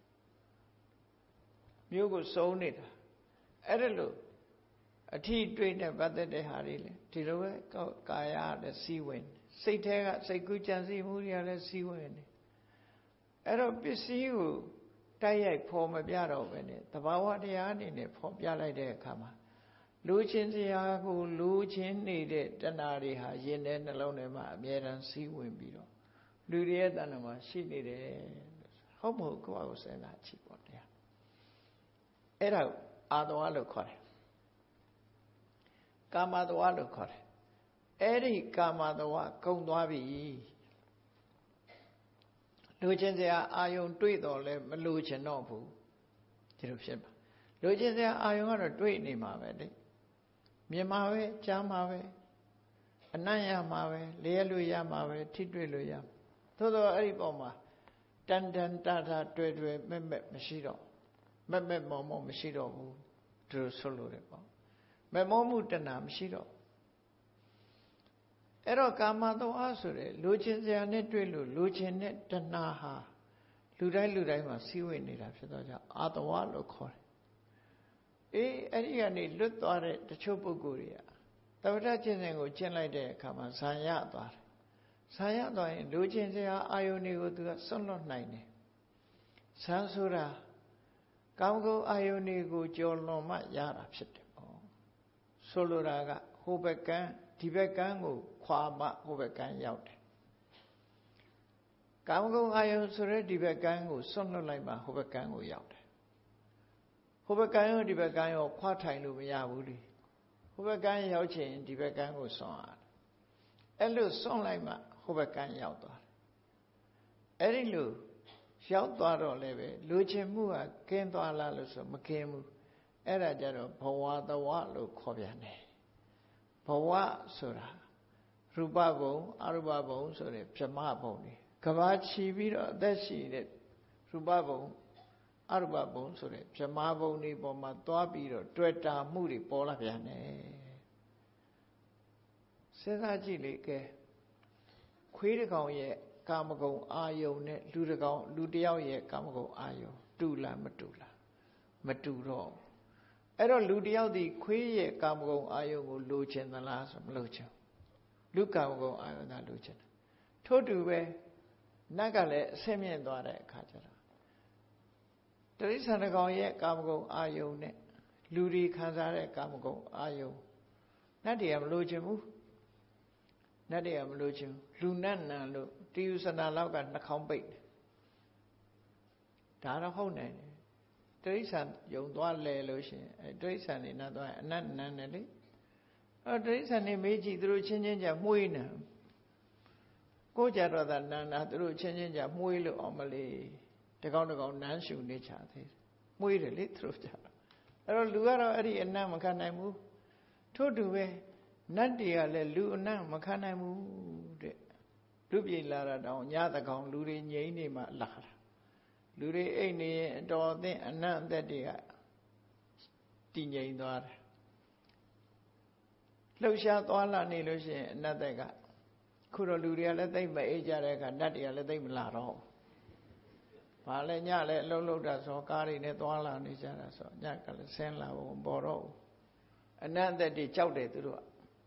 မျိုးကိုစုံနေတာအဲ့ဒါလို့အထီးတွေ့နဲ့ပတ်သက်တဲ့ဟာတွေလေဒီလိုပဲကာယလည်းစီးဝင်စိတ်ထဲကစိတ်ကူးကြံစည်မှုတွေကလည်းစီးဝင်နေအဲ့တော့ပစ္စည်းကိုတိုက်ရိုက်ဖော်မပြတော့ပဲနဲ့သဘာဝတရားအနေနဲ့ဖော်ပြလိုက်တဲ့အခါမှာလူချင်းစရာကိုလူချင်းနေတဲ့တဏှာတွေဟာယင်တဲ့နှလုံးထဲမှာအမြဲတမ်းစီးဝင်ပြီးတော့လူတွေရဲ့တဏှာမှာရှိနေတယ်ဟုတ်မဟုတ်ကိုယ့်အကိုစဉ်းစားကြည့်ပေါ့တရားအဲ့ဒါအာတဝလို့ခေါ်တယ်ကာမတဝလို့ခေါ်တယ်အဲ့ဒီကာမတဝကုန်သွားပြီလူချင်းစရာအာယုံတွေ့တော့လဲမလူချင်တော့ဘူးဒီလိုဖြစ်ပါလူချင်းစရာအာယုံကတော့တွေ့နေမှာပဲလေမြင်မှာပဲကြားမှာပဲအနံ့ရမှာပဲလျက်လို့ရမှာပဲထိတွေ့လို့ရသို့တော့အဲ့ဒီပေါ်မှာတန်တန်တာတာတွေ့တွေ့မဲ့မဲ့မရှိတော့မဲ့မဲ့မောမောမရှိတော့ဘူးသူတို့ဆိုလို့တယ်ပေါ့မဲ့မောမှုတဏှာမရှိတော့အဲ့တော့ကာမသောအားဆိုတဲ့လူချင်းစရာနဲ့တွေ့လို့လူချင်းနဲ့တဏှာဟာလူတိုင်းမှာစီးဝင်နေတာဖြစ်တော့ကြောင့်အာတဝလို့ခေါ်တယ်အဲ့ဒီကနေလွတ်သွားတဲ့တချို့ပုဂ္ဂိုလ်တွေကတပ္ပတကျင့်စဉ်ကိုကျင့်လိုက်တဲ့အခါမှာဇာရသွားတယ်ဇာရသွားရင်လူချင်းစရာအာယုန်တွေကိုသူကစွန့်လွတ်နိုင်တယ်ဇာဆိုတာကောင်းကောင်းအာယုန်တွေကိုကြော်လွန်မှရတာဖြစ်တယ်ပေါ့ဆိုလိုတာကဟိုဘက်ကန်းဒီဘက်ကန်းကိုခွာမှဟိုဘက်ကန်းရောက်တယ်ကောင်းကောင်းအာယုန်ဆိုရဲဒီဘက်ကန်းကိုစွန့်လွတ်လိုက်မှဟိုဘက်ကန်းကိုရောက်တယ်ဟိုဘက်ကန်းရောဒီဘက်ကန်းရောခွာထိုင်လို့မရဘူးလေဟိုဘက်ကန်းရောက်ချင်ဒီဘက်ကန်းကိုစွန့်ရတယ်အဲ့လိုစွန့်လိုက်မှဟိုဘက်ကန်းရောက်သွားတယ်အဲ့ဒီလိုရောက်သွားတော့လည်းပဲလူချင်းမှုကကင်းသွားလားလို့ဆိုမကင်းဘူးအဲ့ဒါကြတော့ဘဝတဝလို့ခေါ်ပြန်တယ်ဘဝဆိုတာရူပဘုံအရူပဘုံဆိုတဲ့ဗြဟ္မဘုံတွေကဘာချီပြီးတော့အသက်ရှိတဲ့ရူပဘုံအရူပဘုံဆိုတဲ့ဗြဟ္မဘုံတွေပေါ်မှာသွားပြီးတော့တွေ့တာမှုတွေပေါ်လာပြန်တယ်စဉ်းစားကြည့်လေကဲခွေးတစ်ကောင်ရဲ့ကာမဂုဏ်အာယုန်နဲ့လူတစ်ယောက်ရဲ့ကာမဂုဏ်အာယုန်တူလားမတူလားမတူတော့အဲ့တော့လူတစ်ယောက်ဒီခွေးရဲ့ကာမဂုဏ်အာယုန်ကိုလိုချင်သလားဆိုမလိုချင်လူကာမဂုဏ်အာယုန်ကလိုချင်တယ်ထို့တူပဲနတ်ကလည်းအဆင့်မြင့်သွားတဲ့အခါကျတော့တိရစ္ဆာန်တစ်ကောင်ရဲ့ကာမဂုဏ်အာယုန်နဲ့လူတွေခံစားတဲ့ကာမဂုဏ်အာယုန်နတ်တွေကမလိုချင်ဘူးနတ်တွေကမလိုချင်လူနတ်နံလို့တိယုစနာလောက်ကနှာခေါင်းပိတ်ဒါတော့ဟုတ်နိုင်တယ်တိရစ္ဆာန်ယုံသွားလဲလို့ရှိရင်အဲတိရစ္ဆာန်နေနတ်သွားရင်အနတ်နံတယ်လေအဲတိရစ္ဆာန်နေမေးကြည့်သူတို့ချင်းချင်းကြမှုေးနေကိုကြတော့သာနန္နာသူတို့ချင်းချင်းကြမှုေးလို့အောင်မလေးတကောင်နန်းရှူနေချသေးတယ်မှုေးတယ်လေသူတို့ကြတော့အဲ့တော့လူကတော့အဲ့ဒီအနတ်မခံနိုင်ဘူးထို့တူပဲနတ်တွေကလည်းလူအနတ်မခံနိုင်ဘူးတဲ့လူပြေလာတာတောင်ညတကောင်လူတွေငြိမ့်နေမှလာတာလူတွေအိတ်နေရင်အတော်အသင့်အနတ်အသက်တွေကတည်ငြိမ်သွားတယ်လှုပ်ရှားသွားလာနေလို့ရှိရင်အနတ်သက်ကခုတော့လူတွေကလည်းသိမ့်မအေးကြတဲ့အခါနတ်တွေကလည်းသိမ့်မလာတော့ဘာလဲညလည်းအလုံးလုံးတာဆိုကားတွေနဲ့သွားလာနေကြတာဆိုညကလည်းဆင်းလာဖို့ပေါ်တော့အနတ်အသက်တွေကြောက်တယ်သူတို့က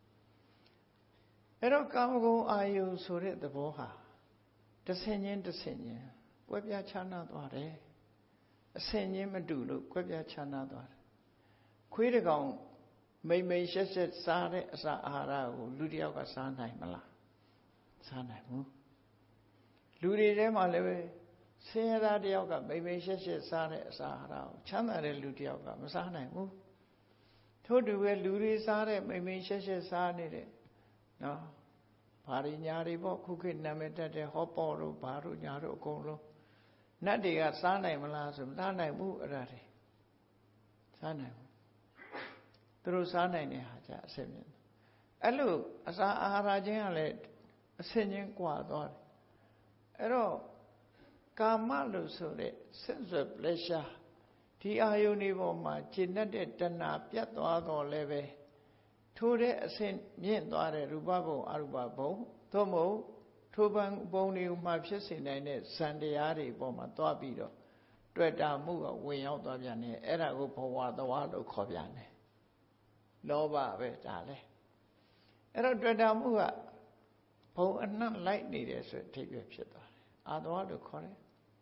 အဲ့တော့ကာမဂုဏ်အာယုန်ဆိုတဲ့သဘောဟာတစ်ဆင့်ချင်းကွဲပြားခြားနားသွားတယ်အဆင့်ချင်းမတူလို့ကွဲပြားခြားနားသွားတယ်ခွေးတစ်ကောင်မိန်ရှက်စားတဲ့အစာအာဟာရကိုလူတစ်ယောက်ကစားနိုင်မလားစားနိုင်ဘူးလူတွေထဲမှာလည်းပဲဆင်းရဲသားတစ်ယောက်ကမိန်ရှက်စားတဲ့အစာအာဟာရကိုချမ်းသာတဲ့လူတစ်ယောက်ကမစားနိုင်ဘူးထို့တူပဲလူတွေစားတဲ့မိန်ရှက်စားနေတဲ့နော်ဘာတွေညာတွေပေါ့ခုခေတ်နာမည်တက်တဲ့ဟောပေါ်တို့ဘာတို့ညာတို့အကုန်လုံးနတ်တွေကစားနိုင်မလားဆိုမစားနိုင်ဘူးအဲ့ဒါတွေစားနိုင်ဘူးသူတို့စားနိုင်တဲ့ဟာကြအဆင့်မြင့်အဲ့လိုအစာအာဟာရချင်းကလည်းအဆင့်ချင်းကွာသွားတယ်အဲ့တော့ကာမလို့ဆိုတဲ့ sense of pleasure ဒီအာယုန်ဒီပေါ်မှာကျင့်တတ်တဲ့တဏှာပြတ်သွားတော့လည်းပဲထိုးတဲ့အဆင့်မြင့်သွားတဲ့ရူပဘုံအရူပဘုံသို့မဟုတ်ထိုဘုံတွေကိုမှဖြစ်စေနိုင်တဲ့ဇန်တရားတွေပေါ်မှာသွားပြီးတော့တွေ့တာမှုကဝင်ရောက်သွားပြန်တယ်အဲ့ဒါကိုဘဝတဝလို့ခေါ်ပြန်တယ်လောဘပဲဒါလဲအဲ့တော့တွေ့တာမှုကဘုံအနှံ့လိုက်နေတယ်ဆိုအထိပ်ပဲဖြစ်သွားတယ်အာတဝလို့ခေါ်တယ်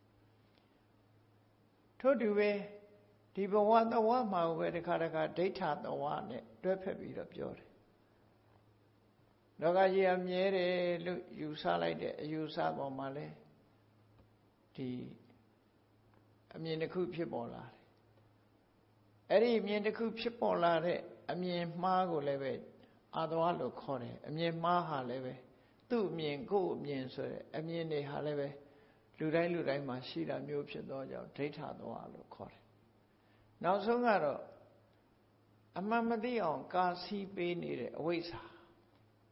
ထို့တူပဲဒီဘဝတဝမှာပဲတခါဒိဋ္ဌတဝနဲ့တွဲဖက်ပြီးတော့ပြောတယ်လောကကြီးအမြဲတယ်လို့ယူဆလိုက်တဲ့အယူဆပေါ်မှာလဲဒီအမြင်တစ်ခုဖြစ်ပေါ်လာတယ်အဲ့ဒီအမြင်တစ်ခုဖြစ်ပေါ်လာတဲ့အမြင်မှားကိုလည်းပဲအာတဝလို့ခေါ်တယ်အမြင်မှားဟာလည်းပဲသူ့အမြင်ကိုယ့်အမြင်ဆိုတဲ့အမြင်တွေဟာလည်းပဲလူတိုင်းမှာရှိတာမျိုးဖြစ်သောကြောင့်ဒိဋ္ဌတဝလို့ခေါ်တယ်နောက်ဆုံးကတော့အမှန်မသိအောင်ကာစီးပေးနေတဲ့အဝိဇ္ဇာ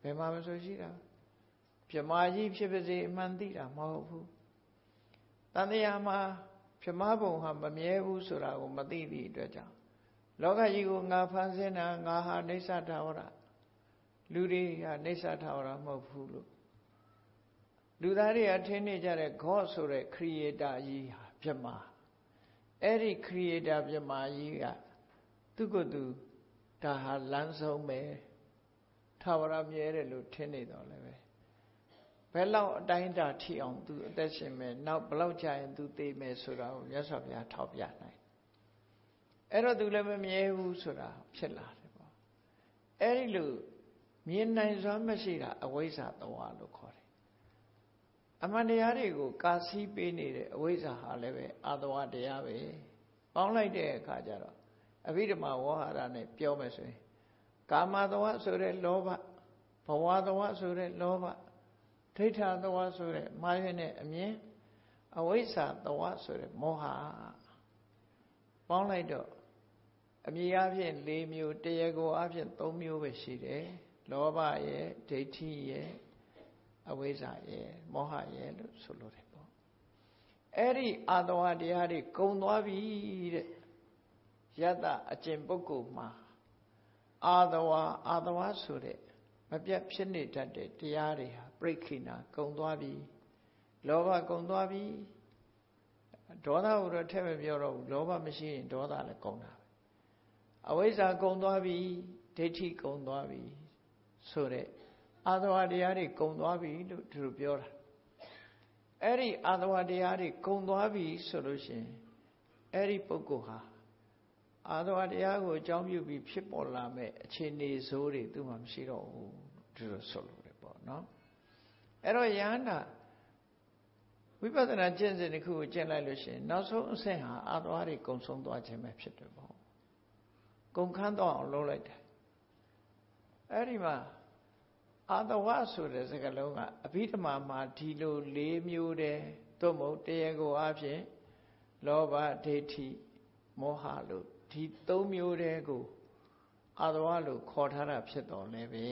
ဘယ်မှာမဆိုရှိတာပြမာကြီးဖြစ်ပါစေအမှန်သိတာမဟုတ်ဘူးတန်တရားမှာပြမာဘုံဟာမမြဲဘူးဆိုတာကိုမသိသည့်အတွက်ကြောင့်လောကကြီးကိုငါဖန်ဆင်းတာငါဟာနေသထာဝရလူတွေကနေသထာဝရမဟုတ်ဘူးလို့လူသားတွေကထင်နေကြတဲ့ God ဆိုတဲ့ creator ကြီးဟာပြမာအဲ့ဒီ creator ပြမာကြီးကသူကသူဒါဟာလမ်းဆုံးပဲထာဝရမြဲတယ်လို့ထင်နေတော့လည်းပဲဘယ်လောက်အတိုင်းအတာထိအောင်သူအသက်ရှင်မယ်နောက်ဘယ်လောက်ကြာရင်သူသေမယ်ဆိုတာကိုမြတ်စွာဘုရားထောက်ပြနိုင်အဲ့တော့သူလည်းမမြဲဘူးဆိုတာဖြစ်လာတယ်ပေါ့အဲ့ဒီလိုမြင်နိုင်စွမ်းမရှိတာအဝိဇ္ဇာတဝါလို့ခေါ်တယ်အမှန်တရားတွေကိုကာစီးပေးနေတဲ့အဝိဇ္ဇာဟာလည်းပဲအာတဝတရားပဲပေါင်းလိုက်တဲ့အခါကျတော့အဘိဓမ္မာဝါဟာရနဲ့ပြောမယ်ဆိုရင်ကာမတဝဆိုတဲ့လောဘဘဝတဝဆိုတဲ့လောဘဒိဋ္ဌာတဝဆိုတဲ့မာယနဲ့အမြင်အဝိဇ္ဇာတဝဆိုတဲ့မောဟပေါင်းလိုက်တော့အမြင်အဖြစ်၄မျိုးတရားကိုအဖြစ်၃မျိုးပဲရှိတယ်လောဘရဲ့ဒိဋ္ဌိရဲ့အဝိဇ္ဇာရဲ့မောဟရဲ့လို့ဆိုလိုတယ်ပေါ့အဲ့ဒီအာတဝတရားတွေကုံသွားပြီတဲ့ယတအကျင့်ပုဂ္ဂိုလ်မှာအာတဝဆိုတဲ့မပြတ်ဖြစ်နေတတ်တဲ့တရားတွေဟာပြိခိဏကုံသွားပြီလောဘကုံသွားပြီဒေါသကိုတော့ထည့်မပြောတော့ဘူးလောဘမရှိရင်ဒေါသလည်းကုံတာပဲအဝိဇ္ဇာကုံသွားပြီဒိဋ္ဌိကုံသွားပြီဆိုတဲ့အာတဝတရားတွေကုံသွားပြီလို့သူတို့ပြောတာအဲ့ဒီအာတဝတရားတွေကုံသွားပြီဆိုလို့ရှိရင်အဲ့ဒီပုဂ္ဂိုလ်ဟာအာတဝတရားကိုအကြောင်းပြုပြီးဖြစ်ပေါ်လာမဲ့အခြေအနေဆိုးတွေသူမှမရှိတော့ဘူးသူတို့ဆိုလို့တယ်ပေါ့နော်အဲ့တော့ယဟန္တာဝိပဿနာကျင့်စဉ်တစ်ခုကိုကျင့်လိုက်လို့ရှိရင်နောက်ဆုံးအဆင့်ဟာအာတဝတွေကုံဆုံးသွားခြင်းပဲဖြစ်တယ်ပေါ့ကုန်ခန်းတော့အောင်လုပ်လိုက်တယ်အဲ့ဒီမှာအာတဝဆိုတဲ့စကားလုံးကအဘိဓမ္မာမှာဒီလို၄မျိုးတည်းသို့မဟုတ်တရားကိုအဖြစ်လောဘဒိဋ္ဌိမောဟလို့ဒီ၃မျိုးတည်းကိုအာတဝလို့ခေါ်ထားတာဖြစ်တော်လဲပဲ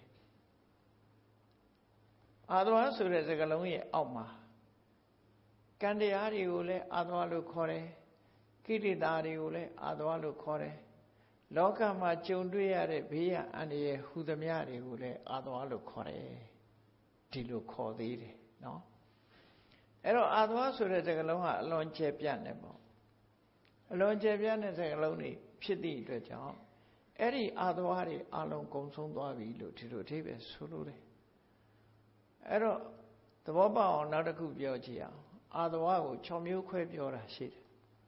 အာတဝဆိုတဲ့စကားလုံးရဲ့အောက်မှာကံတရားတွေကိုလည်းအာတဝလို့ခေါ်တယ်ကိလေသာတွေကိုလည်းအာတဝလို့ခေါ်တယ်လောကမှာကြုံတွေ့ရတဲ့ဘေးရန်အန္တရာယ်ဟူသမျှတွေကိုလည်းအာတဝလို့ခေါ်တယ်ဒီလိုခေါ်သေးတယ်နော်အဲ့တော့အာတဝဆိုတဲ့စကားလုံးကအလွန်ကျယ်ပြန့်တယ်ပေါ့အလွန်ကျယ်ပြန့်တဲ့စကားလုံးတွေဖြစ်သည့်အတွက်ကြောင့်အဲ့ဒီအာတဝတွေအလုံးကုံဆုံးသွားပြီလို့ဒီလိုအဓိပ္ပာယ်ဆိုလိုတယ်အဲ့တော့သဘောပေါက်အောင်နောက်တစ်ခုပြောကြည့်အောင်အာတဝကို6မျိုးခွဲပြောတာရှိတယ်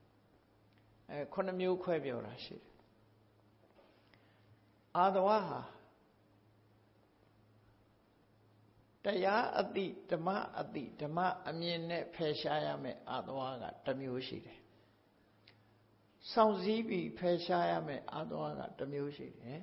9မျိုးခွဲပြောတာရှိတယ်အာတဝဟာတရားအတိဓမ္မအတိဓမ္မအမြင်နဲ့ဖယ်ရှားရမယ်အာတဝကတစ်မျိုးရှိတယ်စောင့်စည်းပြီးဖယ်ရှားရမယ်အာတဝကတစ်မျိုးရှိတယ်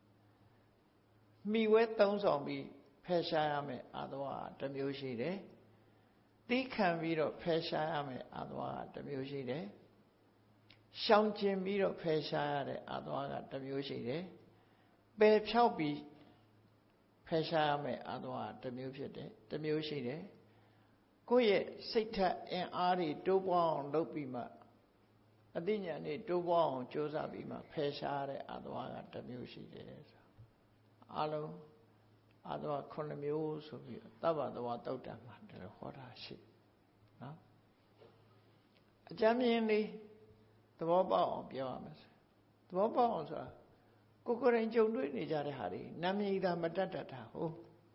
မိဝဲသုံးဆောင်ပြီးဖယ်ရှားရမယ်အာတဝကတစ်မျိုးရှိတယ်သိခံပြီးတော့ဖယ်ရှားရမယ်အာတဝကတစ်မျိုးရှိတယ်ရှောင်ကျင်ပြီးတော့ဖယ်ရှားရတဲ့အာတဝကတစ်မျိုးရှိတယ်ပယ်ဖြောက်ပြီးဖယ်ရှားရမယ်အာတဝကတစ်မျိုးဖြစ်တယ်တစ်မျိုးရှိတယ်ကိုယ့်ရဲ့စိတ်ဓာတ်အင်အားတွေတိုးပွားအောင်လုပ်ပြီးမှအသိဉာဏ်တွေတိုးပွားအောင်ကြိုးစားပြီးမှဖယ်ရှားတဲ့အာတဝကတစ်မျိုးရှိတယ်အလုံးအာတဝ9မျိုးဆိုပြီးသဗ္ဗတဝတုတ်တံမှာဒီလိုဟောတာရှိနော်အကြမ်းမြင်လေးသဘောပေါက်အောင်ပြောရမယ်သဘောပေါက်အောင်ဆိုတာကိုယ်ကိုယ်တိုင်ကြုံတွေ့နေကြတဲ့ဟာတွေနာမည်သာမတတ်တတ်တာဟုတ်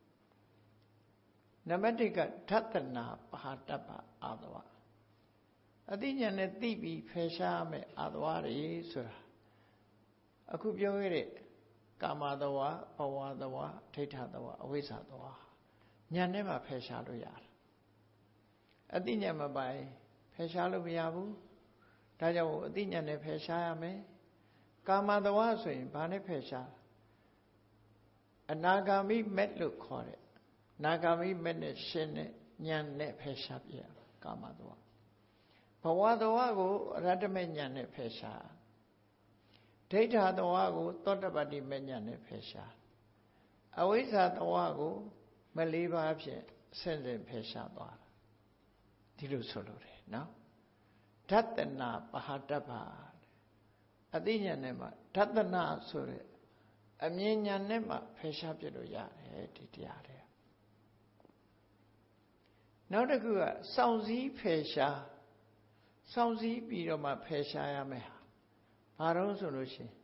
နံပါတ်1ကဓတ္တနာပါဟတ္တပအာတဝအသိဉာဏ်နဲ့သိပြီးဖယ်ရှားမယ်အာတဝတွေဆိုတာအခုပြောခဲ့တဲ့ကာမတဝဘဝတဝဒိဋ္ဌတဝအဝိဇ္ဇာတဝဉာဏ်နဲ့မှဖယ်ရှားလို့ရတယ်အသိဉာဏ်မပိုင်ဖယ်ရှားလို့မရဘူးဒါကြောင့်အသိဉာဏ်နဲ့ဖယ်ရှားရမယ်ကာမတဝဆိုရင်ဘာနဲ့ဖယ်ရှားအနာဂါမိမက်လို့ခေါ်တဲ့နာဂါမိမက်နဲ့ရှင်းတဲ့ဉာဏ်နဲ့ဖယ်ရှားပြရကာမတဝဘဝတဝကိုရတ္တမေဉာဏ်နဲ့ဖယ်ရှားဒိဋ္ဌတဝကိုသောတပတ္တိမေဉာဏ်နဲ့ဖယ်ရှားအဝိဇ္ဇာတဝကိုမလေးပါးဖြင့်ဆင့်ဆင့်ဖယ်ရှားသွားတာဒီလိုဆိုလို့တယ်နော်ဓတ္တနာပဟာတ္တဗအသိဉာဏ်နဲ့မှဓတ္တနာဆိုတဲ့အမြင်ဉာဏ်နဲ့မှဖယ်ရှားပြလို့ရတယ်ဒီတရားတွေနောက်တစ်ခုကစောင့်စည်းဖယ်ရှားစောင့်စည်းပြီးတော့မှဖယ်ရှားရမယ်ဟာဘာလို့ဆိုလို့ရှိရင်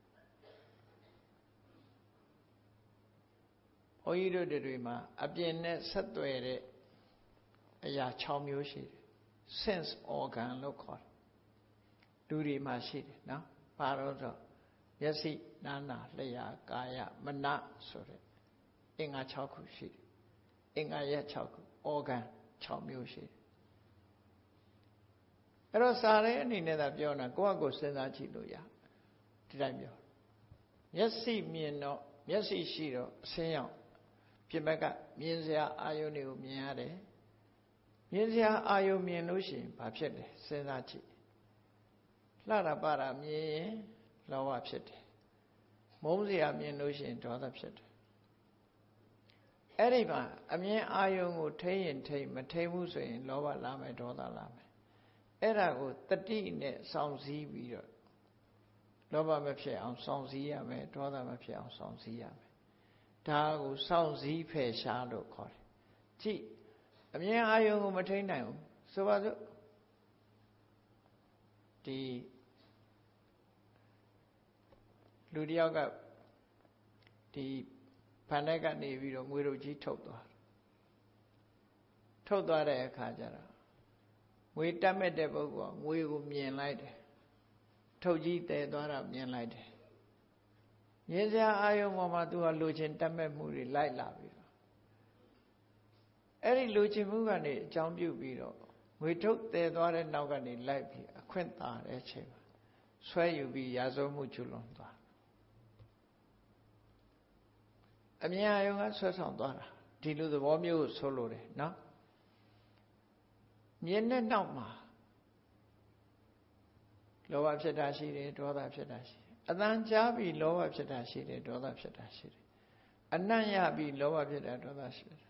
ဘုန်းကြီးတို့တွေမှာအပြင်နဲ့ဆက်သွယ်တဲ့အရာ6မျိုးရှိတယ် sense organ လို့ခေါ်တယ်လူတွေမှာရှိတယ်နော်ဘာလို့ဆိုမျက်စိနားနာလျှာကာယမနဆိုတဲ့အင်္ဂါ6ခုရှိတယ်အင်္ဂါရက်6ခု organ 6မျိုးရှိတယ်အဲ့တော့စာရဲအနေနဲ့သာပြောတာကိုယ့်အကိုစဉ်းစားကြည့်လို့ရဒီတိုင်းပြောမျက်စိမြင်တော့မျက်စိရှိတော့အဆင်းရောက်ပြင်ဘက်ကမြင်စရာအာယုန်တွေကိုမြင်ရတယ်မြင်စရာအာယုန်မြင်လို့ရှိရင်ဘာဖြစ်လဲစဉ်းစားကြည့်လှတာပတာမြင်ရင်လောဘဖြစ်တယ်မုန်းစရာမြင်လို့ရှိရင်ဒေါသဖြစ်တယ်အဲ့ဒီမှာအမြင်အာယုန်ကိုထိရင်ထိမထိဘူးဆိုရင်လောဘလာမယ်ဒေါသလာမယ်အဲ့ဒါကိုတတိနဲ့စောင့်စည်းပြီးတော့လောဘမဖြစ်အောင်စောင့်စည်းရမယ်ဒေါသမဖြစ်အောင်စောင့်စည်းရမယ်ဒါကိုစောင့်စည်းဖယ်ရှားလို့ခေါ်တယ်ကြည့်အမြင်အာယုန်ကိုမထိနိုင်ဘူးဆိုပါစို့ဒီလူတယောက်ကဒီဖန်တဲ့ကနေပြီးတော့ငွေတို့ကြီးထုတ်သွားတဲ့အခါကျတော့ငွေတတ်မဲ့တဲ့ပုဂ္ဂိုလ်ကငွေကိုမြင်လိုက်တယ်ထုတ်ကြီးတည်သွားတာမြင်လိုက်တယ်မြင်စရာအာယုံပေါ်မှာသူကလိုချင်တတ်မဲ့မှုတွေလိုက်လာပြီးတော့အဲ့ဒီလိုချင်မှုကနေအကြောင်းပြုပြီးတော့ငွေထုတ်တည်သွားတဲ့နောက်ကနေလိုက်ပြီးအခွင့်သာတဲ့အချိန်မှာဆွဲယူပြီးရာဇဝမှုကျူးလွန်သွားအမြင်အာယုံကဆွဲဆောင်သွားတာဒီလိုသဘောမျိုးကိုဆိုလိုတယ်နော်မြင်တဲ့နောက်မှာလောဘဖြစ်တာရှိတယ်ဒေါသဖြစ်တာရှိတယ်အတန်ကြားပြီးလောဘဖြစ်တာရှိတယ်ဒေါသဖြစ်တာရှိတယ်အနံ့ရပြီးလောဘဖြစ်တာဒေါသရှိတယ်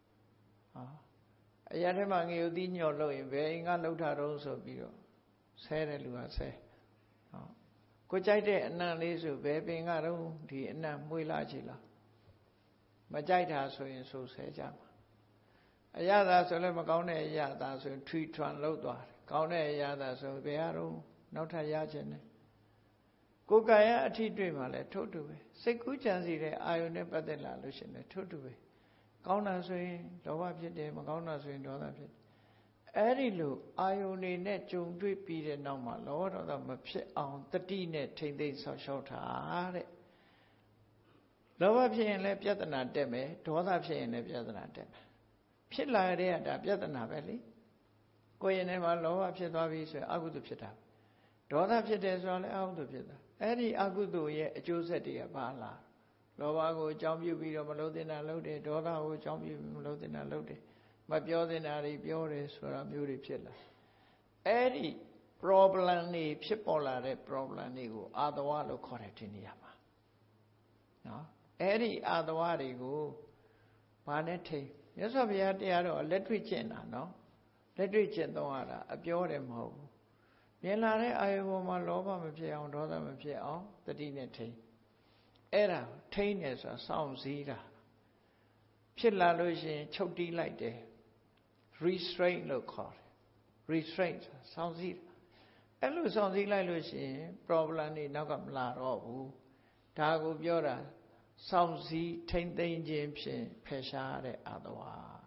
အရာထဲမှာငရုတ်သီးညော့လို့ရင်ဘယ်အိမ်ကလှုပ်တာတော့ဆိုပြီးတော့ဆဲတယ်လူကဆဲကိုကြိုက်တဲ့အနံ့လေးဆိုဘယ်ပင်ကတော့ဒီအနံ့မွေးလာချင်လားမကြိုက်တာဆိုရင်ဆိုဆဲကြမှာအရသာဆိုလည်းမကောင်းတဲ့အရသာဆိုရင်ထွီထွန်လောက်သွားတယ်ကောင်းတဲ့အရသာဆိုဘယ်ကတော့နောက်ထပ်ရခြင်းနဲ့ကိုယ်ကာယအထိတွေ့မှလည်းထို့တူပဲစိတ်ကူးကြံစီတဲ့အာယုန်နဲ့ပတ်သက်လာလို့ရှိရင်လည်းထို့တူပဲကောင်းတာဆိုရင်လောဘဖြစ်တယ်မကောင်းတာဆိုရင်ဒေါသဖြစ်တယ်အဲ့ဒီလိုအာယုန်တွေနဲ့ကြုံတွေ့ပြီးတဲ့နောက်မှာလောဘဒေါသမဖြစ်အောင်တတိနဲ့ထိမ့်သိမ်းဆောက်ရှောက်တာတဲ့လောဘဖြစ်ရင်လည်းပြဿနာတက်မယ်ဒေါသဖြစ်ရင်လည်းပြဿနာတက်မယ်ဖြစ်လာတဲ့ကဒါပြဿနာပဲလေကိုယ်ရင်ထဲမှာလောဘဖြစ်သွားပြီဆိုရင်အကုသိုလ်ဖြစ်တာဒေါသဖြစ်တယ်ဆိုတော့လည်းအကုသိုလ်ဖြစ်တာအဲ့ဒီအကုသိုလ်ရဲ့အကျိုးဆက်တွေကဘာလားလောဘကိုအကြောင်းပြုပြီးတော့မလုပ်သင့်တာလုပ်တယ်ဒေါသကိုအကြောင်းပြုပြီးမလုပ်သင့်တာလုပ်တယ်မပြောသင့်တာတွေပြောတယ်ဆိုတာမျိုးတွေဖြစ်လာအဲ့ဒီ problem တွေဖြစ်ပေါ်လာတဲ့ problem တွေကိုအာသဝလို့ခေါ်တယ်ဒီနေရာမှာနော်အဲ့ဒီအာသဝတွေကိုဘာနဲ့ထိမြတ်စွာဘုရားတရားတော်လက်တွေ့ကျင့်တာနော်လက်တွေ့ကျင့်သုံးရတာအပြောတယ်မဟုတ်ဘူးမြင်လာတဲ့အာယုပေါ်မှာလောဘမဖြစ်အောင်ဒေါသမဖြစ်အောင်တတိနဲ့ထိအဲ့ဒါထိနေဆိုတာစောင့်စည်းတာဖြစ်လာလို့ရှိရင်ချုပ်တီးလိုက်တယ် restraint လို့ခေါ်တယ် restraint စောင့်စည်းတာအဲ့လိုစောင့်စည်းလိုက်လို့ရှိရင် problem တွေနောက်ကမလာတော့ဘူးဒါကိုပြောတာစောင့်စည်းထိမ့်သိမ့်ခြင်းဖြင့်ဖယ်ရှားတဲ့အာသဝ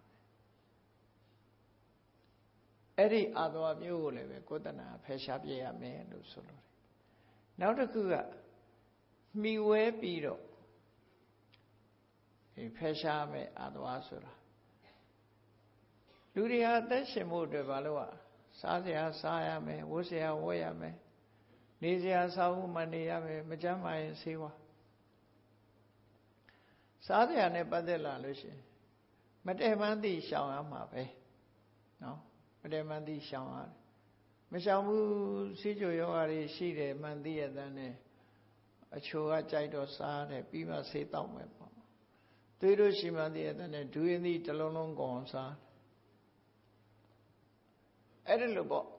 အဲ့ဒီအာသဝမျိုးကိုလည်းပဲကိုယ်တဏ္ဍာဖယ်ရှားပြရမယ်လို့ဆိုလိုတယ်နောက်တစ်ခုကမှီဝဲပြီးတော့ဖယ်ရှားမယ်အာသဝဆိုတာလူတွေဟာအသက်ရှင်ဖို့အတွက်ဘာလို့စားစရာစားရမယ်ဝတ်စရာဝတ်ရမယ်နေစရာစားဖို့မှနေရမယ်မကျန်းမာရင်ဆေးဝါးစားစရာနဲ့ပတ်သက်လာလို့ရှိရင်မတည့်မှန်းသိရှောင်ရမှာပဲနော်မတည့်မှန်းသိရှောင်ရတယ်မရှောင်ဘူးစီးကြိုယောဂါတွေရှိတယ်မှန်သိရတဲ့နဲ့အချိုကကြိုက်တော့စားတယ်ပြီးမှဆေးတောက်မယ်ပေါ့သွေးတို့ရှိမှတည်းတဲ့နဲ့ဒူရင်သည်တစ်လုံးလုံးကုန်အောင်စားအဲ့ဒါလို့ပေါ့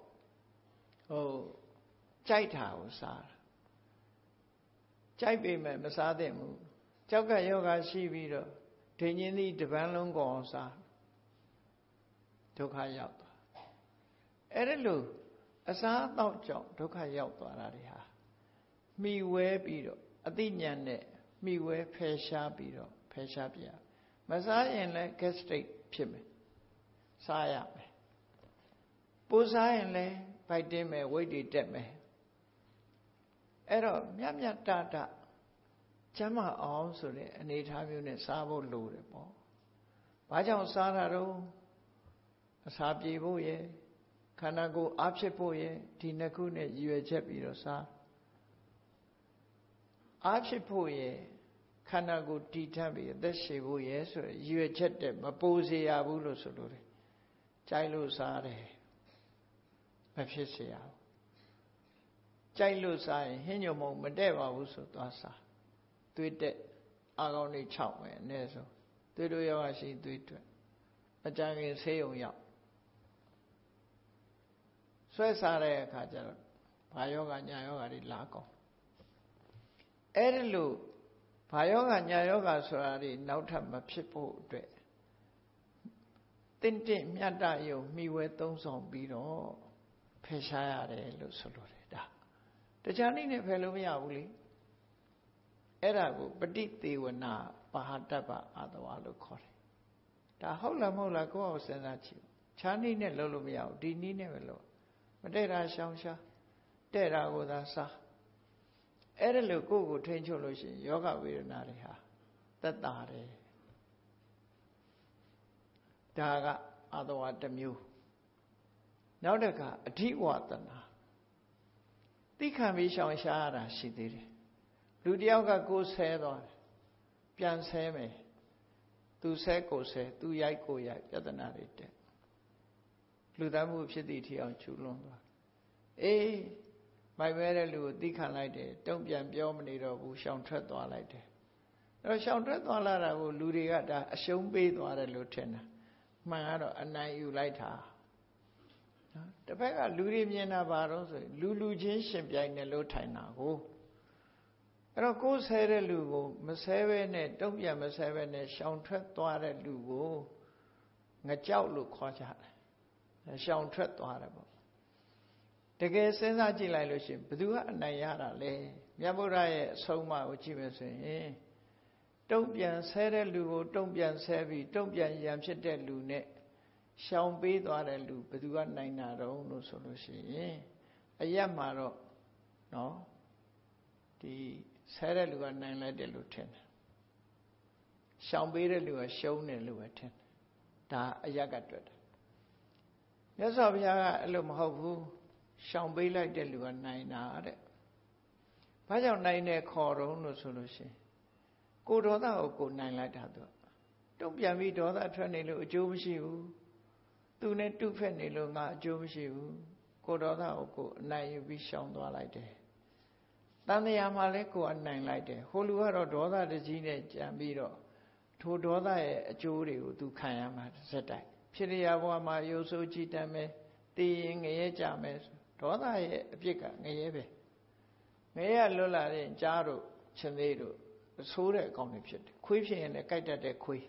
ကြိုက်တာကိုစားတာကြိုက်ပေမဲ့မစားသင့်ဘူးကြောက်ကယောဂရှိပြီးတော့ဒိဉ္ဉ်သည်တပန်းလုံးကုန်အောင်စားဒုက္ခရောက်သွားအဲ့ဒါလို့အစားအသောက်ကြောင့်ဒုက္ခရောက်သွားတာတွေဟာမိဝဲပြီးတော့အသိဉာဏ်နဲ့မိဝဲဖယ်ရှားပြီးတော့ဖယ်ရှားပြမစားရင်လည်း gastric ဖြစ်မယ်စားရမယ်ပိုစားရင်လည်းဗိုက်တင်းမယ်ဝိတ်တွေတက်မယ်အဲ့တော့မြတ်မြတ်တတကျမ်းမအောင်ဆိုတဲ့အနေအထားမျိုးနဲ့စားဖို့လိုတယ်ပေါ့ဘာကြောင့်စားတာတော့အစာပြေဖို့ရဲ့ခန္ဓာကိုယ်အားဖြစ်ဖို့ရဲ့ဒီနှစ်ခုနဲ့ရည်ရွယ်ချက်ပြီးတော့စားအားဖြစ်ဖို့ရဲ့ခန္ဓာကိုယ်တည်ထပ်ပြီးအသက်ရှည်ဖို့ရဲ့ဆိုရည်ရွယ်ချက်တဲ့မပိုစေရဘူးလို့ဆိုလို့တယ်ကြိုက်လို့စားတယ်မဖြစ်စေရဘူးကြိုက်လို့စားရင်ဟင်းညုံမုံမတဲ့ပါဘူးဆိုသွားစားသွေးတက်အာကောင်းတွေ6မယ်အနည်းဆုံးသွေးတို့ယောဂရှိသွေးထွက်အကြံခင်ဆေးရုံရောက်ဆွဲစားတဲ့အခါကျတော့ဘာယောဂညာယောဂတွေလာကောင်းအဲ့ဒါလို့ဘာယောဂညာယောဂဆိုတာတွေနောက်ထပ်မဖြစ်ဖို့အတွက်တင့်တင့်မြတ်တယုံမိဝဲသုံးဆောင်ပြီးတော့ဖယ်ရှားရတယ်လို့ဆိုလိုတယ်ဒါတခြားနည်းနဲ့ဖယ်လို့မရဘူးလေအဲ့ဒါကိုပฏิသေဝနာပါဟတ္တပအာတဝါလို့ခေါ်တယ်ဒါဟုတ်လားမဟုတ်လားကိုယ့်အောင်စဉ်းစားကြည့်ခြားနည်းနဲ့လုပ်လို့မရဘူးဒီနည်းနဲ့ပဲလုပ်မတဲ့တာရှောင်ရှားတဲ့တာကိုသာစားအဲ့ဒါလို့ကိုယ့်ကိုထိန်းချုပ်လို့ရှိရင်ယောဂဝေဒနာတွေဟာသက်သာတယ်ဒါကအာတဝါတစ်မျိုးနောက်တစ်ခါအဓိဝတနာသိခံပြီးရှောင်ရှားရတာရှိသေးတယ်လူတယောက်ကကိုယ်ဆဲသွားတယ်ပြန်ဆဲမယ်သူဆဲကိုဆဲသူရိုက်ကိုရိုက်ပြဿနာတွေတက်လူသားမှုဖြစ်သည့်ထီအောင်ချူလွန်သွားအေးမိုက်မဲတဲ့လူကိုသိခံလိုက်တယ်တုံ့ပြန်ပြောမနေတော့ဘူးရှောင်ထွက်သွားလိုက်တယ်အဲ့တော့ရှောင်ထွက်သွားလာတာကိုလူတွေကဒါအရှုံးပေးသွားတယ်လို့ထင်တာမှန်ကတော့အနိုင်ယူလိုက်တာနော်တစ်ဖက်ကလူတွေမြင်တာဘာလို့ဆိုရင်လူချင်းရှင်ပြိုင်တယ်လို့ထိုင်တာကိုအဲ့တော့ကိုယ်ဆဲတဲ့လူကိုမဆဲဘဲနဲ့တုံ့ပြန်မဆဲဘဲနဲ့ရှောင်ထွက်သွားတဲ့လူကိုငကြောက်လို့ခေါ်ကြတယ်ရှောင်ထွက်သွားတယ်ပေါ့တကယ်စဉ်းစားကြည့်လိုက်လို့ရှိရင်ဘယ်သူကအနိုင်ရတာလဲမြတ်ဗုဒ္ဓရဲ့အဆုံးအမကိုကြည့်မယ်ဆိုရင်တုံ့ပြန်ဆဲတဲ့လူကိုတုံ့ပြန်ဆဲပြီးတုံ့ပြန်ရန်ဖြစ်တဲ့လူနဲ့ရှောင်ပေးသွားတဲ့လူဘယ်သူကနိုင်တာတော့လို့ဆိုလို့ရှိရင်အရက်မှာတော့နော်ဒီဆဲတဲ့လူကနိုင်လိုက်တယ်လို့ထင်တယ်ရှောင်ပေးတဲ့လူကရှုံးတယ်လို့ပဲထင်တယ်ဒါအရက်ကတွေ့တယ်မြတ်စွာဘုရားကအဲ့လိုမဟုတ်ဘူးရှောင်ပေးလိုက်တဲ့လူကနိုင်တာတဲ့ဘာကြောင့်နိုင်တယ်ခေါ်တော့လို့ဆိုလို့ရှိရင်ကိုဒေါသကိုကိုနိုင်လိုက်တာသူတုံ့ပြန်ပြီးဒေါသထွက်နေလို့အကျိုးမရှိဘူးသူနဲ့တုဖက်နေလို့ငါအကျိုးမရှိဘူးကိုဒေါသကိုကိုအနိုင်ယူပြီးရှောင်သွားလိုက်တယ်တန်တရားမှာလည်းကိုအနိုင်လိုက်တယ်ဟိုလူကတော့ဒေါသတကြီးနဲ့ကြံပြီးတော့ထိုဒေါသရဲ့အကျိုးတွေကိုသူခံရမှာစက်တိုက်ဖြစ်ရဘဝမှာရိုးဆိုးကြည်တမ်းမယ်တည်ရင်ငရဲကြမယ်ဒေါသရဲ့အပြစ်ကငရဲပဲငရဲလွတ်လာတဲ့ကြားတို့ချင်းသေးတို့အဆိုးတဲ့အကောင်တွေဖြစ်တယ်ခွေးဖြစ်ရင်လည်းကြိုက်တတ်တဲ့ခွေး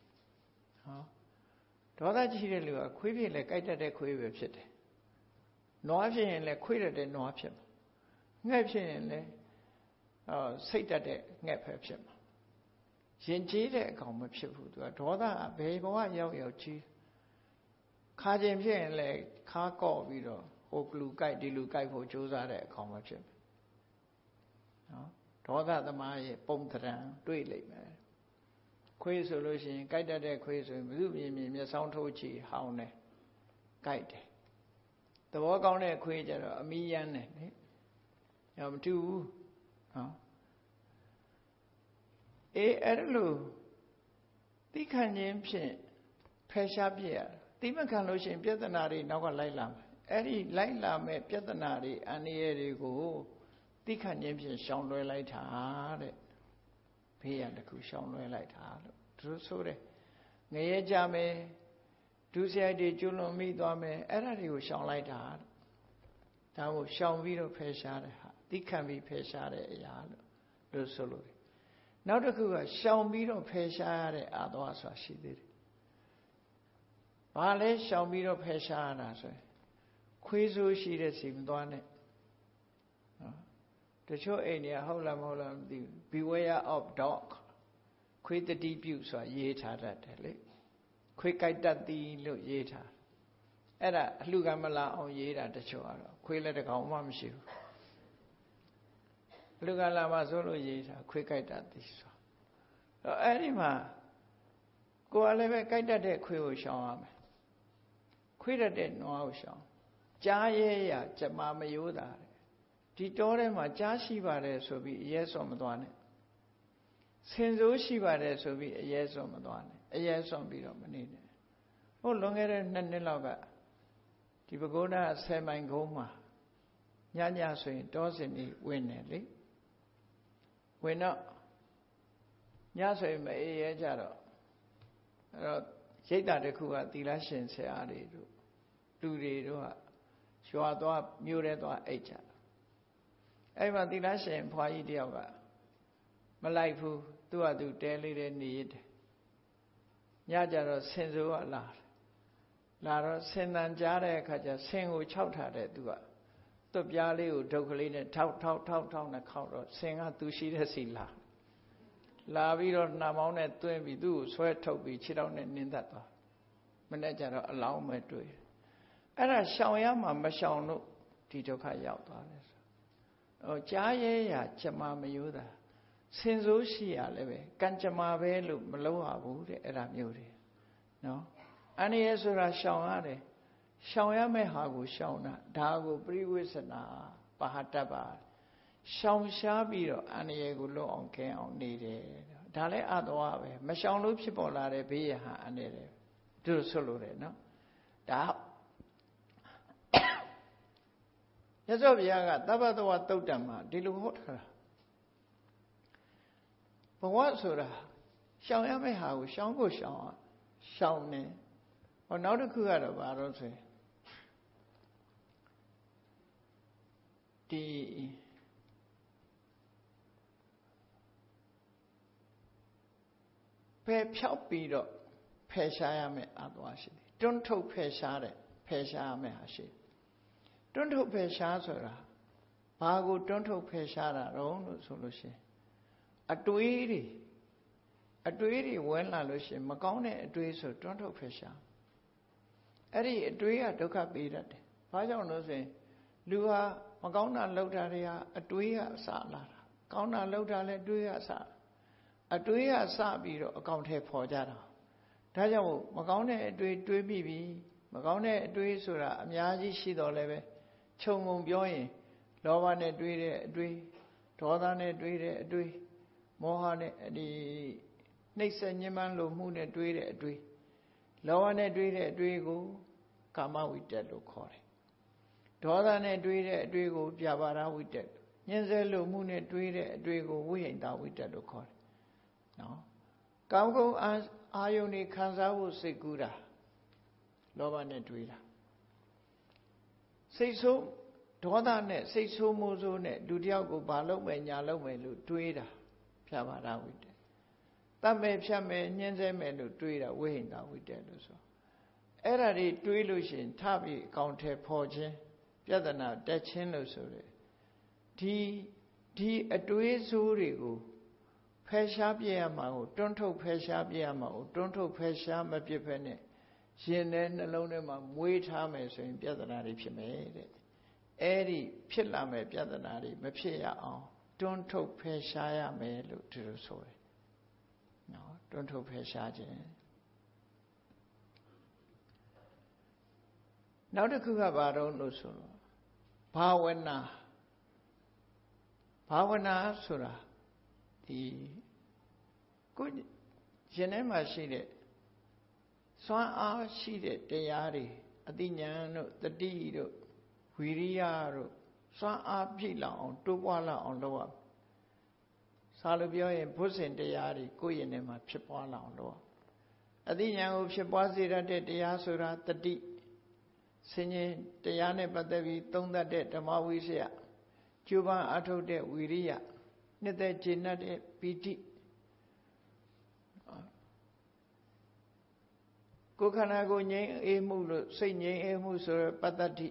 ဒေါသကြီးတဲ့လူကခွေးဖြစ်ရင်လည်းကြိုက်တတ်တဲ့ခွေးပဲဖြစ်တယ်နွားဖြစ်ရင်လည်းခွေးတတ်တဲ့နွားဖြစ်မှာငှက်ဖြစ်ရင်လည်းစိတ်တတ်တဲ့ငှက်ပဲဖြစ်မှာရင်ကျေးတဲ့အကောင်မဖြစ်ဘူးသူကဒေါသဘယ်ဘဝရောက်ရောက်ကြီးခါခြင်းဖြစ်ရင်လည်းခါကော့ပြီးတော့ဟိုလူကြိုက်ဒီလူကြိုက်ဖို့ကြိုးစားတဲ့အကောင်မဖြစ်ဘူးနော်ဒေါသသမားရဲ့ပုံသဏ္ဍာန်တွေ့လိမ့်မယ်ခွေးဆိုလို့ရှိရင်ကြိုက်တတ်တဲ့ခွေးဆိုရင်ဘု து မြင်မျက်စောင်းထိုးချီဟောင်းတယ်ကြိုက်တယ်သဘောကောင်းတဲ့ခွေးကြတော့အမီးရမ်းတယ်နိမတူဘူးနော်အဲ့လိုသိခံခြင်းဖြင့်ဖယ်ရှားပြရသိမခံလို့ရှိရင်ပြဿနာတွေနောက်ကလိုက်လာမယ်အဲ့ဒီလိုက်လာမဲ့ပြဿနာတွေအန္တရာယ်တွေကိုသိခံခြင်းဖြင့်ရှောင်လွှဲလိုက်တာတဲ့ဘေးရန်တစ်ခုရှောင်လွှဲလိုက်တာလို့တို့ဆိုတယ်ငရဲကြမယ်ဒုစရိုက်တွေကျွလွန်မိသွားမယ်အဲ့ဒါတွေကိုရှောင်လိုက်တာဒါကိုရှောင်ပြီးတော့ဖယ်ရှားတဲ့ဟာသိခံပြီးဖယ်ရှားတဲ့အရာလို့ဆိုလို့နောက်တစ်ခုကရှောင်ပြီးတော့ဖယ်ရှားရတဲ့အာသဝဆိုတာရှိသေးတယ်ဘာလဲရှောင်ပြီးတော့ဖယ်ရှားရတာဆိုရင်ခွေးဆိုးရှိတဲ့စီမသွားနဲ့နော်တချို့အိမ်တွေကဟုတ်လားမဟုတ်လားမသိဘူး Beware of dog ခွေးတတိပြုဆိုတာရေးထားတတ်တယ်လေခွေးကြိုက်တတ်သည်လို့ရေးထားအဲ့ဒါအလှကမလာအောင်ရေးတာတချို့ကတော့ခွေးလည်းတစ်ကောင်မှမရှိဘူးအလှကလာမှဆိုလို့ရေးထားခွေးကြိုက်တတ်သည်ဆိုအဲ့ဒီမှာကိုယ်ကလည်းပဲကြိုက်တတ်တဲ့ခွေးကိုရှောင်ရမယ်ခွေးတတ်တဲ့နွားကိုရှောင်ကြားရဲရကြမမယိုးတာဒီတောထဲမှာကြားရှိပါတယ်ဆိုပြီးအရဲစော်မသွားနဲ့ဆင်စိုးရှိပါတယ်ဆိုပြီးအရဲစော်မသွားနဲ့အရဲစော်ပြီးတော့မနေနဲ့ဟိုလွန်ခဲ့တဲ့2 နှစ်လောက်ကဒီပဲခူးနာ10 မိုင်ကုန်းမှာညဆိုရင်တောစင်ကြီးဝင်တယ်လေဝင်တော့ညဆိုရင်မအေးရဲကြတော့အဲ့တော့ရိတ်တာတစ်ခုကသီလရှင်ဆရာတွေတို့လူတွေတို့ကရွာသွားမြို့ထဲသွားအိတ်ကြအဲ့မှာသီလရှင်ဖွာကြီးတယောက်ကမလိုက်ဘူးသူ့ဟာသူတဲလေးတဲ့နေရတယ်ညကြတော့ဆင်စိုးကလာတော့ဆင်တန်ကြားတဲ့အခါကျဆင်ကိုခြောက်ထားတဲ့သူကသွပ်ပြားလေးကိုဒုတ်ကလေးနဲ့ထောက်နဲ့ခောက်တော့ဆင်ကသူရှိတဲ့စီလာပြီးတော့နှာမောင်းနဲ့တွင်းပြီးသူ့ကိုဆွဲထုတ်ပြီးခြေထောက်နဲ့နင်းသက်သွားမနေ့ကျတော့အလောင်းမဲ့တွေ့အဲ့ဒါရှောင်ရမှာမရှောင်လို့ဒီဒုက္ခရောက်သွားတယ်ဆိုကြားရဲရကြမမယိုးတာဆင်စိုးရှိရလည်းပဲကံကြမ္မာပဲလို့မလုပ်ရဘူးတဲ့အဲ့ဒါမျိုးတွေနော်အန္တရာယ်ဆိုတာရှောင်ရတယ်ရှောင်ရမယ့်ဟာကိုရှောင်တာဒါကိုပရိဝိသနာပါဟတ္တပါရှောင်ရှားပြီးတော့အန္တရာယ်ကိုလွတ်အောင်ကဲအောင်နေတယ်ဒါလည်းအတော်ပဲမရှောင်လို့ဖြစ်ပေါ်လာတဲ့ဘေးရဟအန္တရာယ်သူဆိုလို့တယ်နော်ဒါမြတ်စွာဘုရားကသဗ္ဗတဝသုတ်တံမှာဒီလိုဟောထားတာဘဝဆိုတာရှောင်ရမယ့်ဟာကိုရှောင်နေဟောနောက်တစ်ခုကတော့ဘာလို့ဆိုရင်ဒီဖယ်ဖြောက်ပြီးတော့ဖယ်ရှားရမယ့်အသွားရှိတယ်တွန်းထုတ်ဖယ်ရှားရမယ့်ဟာရှိတွန်းထုတ်ဖယ်ရှားဆိုတာဘာကိုတွန်းထုတ်ဖယ်ရှားတာတော့လို့ဆိုလို့ရှိရင်အတွေးတွေဝင်လာလို့ရှိရင်မကောင်းတဲ့အတွေးဆိုတွန်းထုတ်ဖယ်ရှားအဲ့ဒီအတွေးကဒုက္ခပေးတတ်တယ်ဘာကြောင့်လို့ဆိုရင်လူဟာမကောင်းတာလုပ်တာတွေဟာအတွေးကအစလာတာကောင်းတာလုပ်တာလည်းအတွေးကအစပြီးတော့အကောင်ထဲပေါ်ကြတာဒါကြောင့်မကောင်းတဲ့အတွေးတွေးမိပြီမကောင်းတဲ့အတွေးဆိုတာအများကြီးရှိတော့လည်းပဲခြုံငုံပြောရင်လောဘနဲ့တွေးတဲ့အတွေးဒေါသနဲ့တွေးတဲ့အတွေးမောဟနဲ့ဒီနှိပ်စက်ညှဉ်းပန်းလိုမှုနဲ့တွေးတဲ့အတွေးလောဘနဲ့တွေးတဲ့အတွေးကိုကာမဝိတ္တလို့ခေါ်တယ်ဒေါသနဲ့တွေးတဲ့အတွေးကိုပြပါဒဝိတ္တညှဉ်းဆဲလိုမှုနဲ့တွေးတဲ့အတွေးကိုဝိဟိတဝိတ္တလို့ခေါ်တယ်နော်ကောင်းကောင်းအာယုန်တွေခံစားဖို့စိတ်ကူးတာလောဘနဲ့တွေးတာစိတ်ဆိုးဒေါသနဲ့စိတ်ဆိုးမိုးဆိုးနဲ့လူတယောက်ကိုဘာလုပ်မယ်ညာလုပ်မယ်လို့တွေးတာဖြာပါဒဝိတ္တတတ်မယ်ဖြတ်မယ်ညှင်းဆဲမယ်လို့တွေးတာဝိဟိတဝိတ္တလို့ဆိုအဲ့ဒါတွေတွေးလို့ရှိရင်ထပြီးအကောင်ထဲပေါ်ခြင်းပြဿနာတက်ခြင်းလို့ဆိုရယ်ဒီအတွေးဆိုးတွေကိုဖယ်ရှားပြရမှာကိုတွန်းထုတ်ဖယ်ရှားပြရမှာကိုတွန်းထုတ်ဖယ်ရှားမပြစ်ဖက်နဲ့ရင်ထဲနှလုံးထဲမှာမွေးထားမယ်ဆိုရင်ပြဿနာတွေဖြစ်မယ်တဲ့အဲ့ဒီဖြစ်လာမဲ့ပြဿနာတွေမဖြစ်ရအောင်တွန်းထုတ်ဖယ်ရှားရမယ်လို့သူတို့ဆိုတယ်နော်တွန်းထုတ်ဖယ်ရှားခြင်းနောက်တစ်ခုကဘာတော့လို့ဆိုတော့ဘာဝနာဆိုတာဒီကိုရင်ထဲမှာရှိတဲ့စွမ်းအားရှိတဲ့တရားတွေအသိဉာဏ်တို့တတိတို့ဝီရိယတို့စွမ်းအားပြည့်လောက်အောင်တိုးပွားလောက်အောင်လုပ်ရစာလို့ပြောရင်ဘုဇင်တရားတွေကိုယ့်ရင်ထဲမှာဖြစ်ပွားလာအောင်လို့အသိဉာဏ်ကိုဖြစ်ပွားစေတတ်တဲ့တရားဆိုတာတတိဆင်ញင်တရားနဲ့ပတ်သက်ပြီးသုံးသပ်တဲ့ဓမ္မဝိဇ္ဇာကျိုးပန်းအထုတ်တဲ့ဝီရိယနှစ်သက်ကျေနပ်တဲ့ပီတိကိုယ်ခန္ဓာကိုငြိမ်းအေးမှုလို့စိတ်ငြိမ်းအေးမှုဆိုရယ်ပတ္တတိ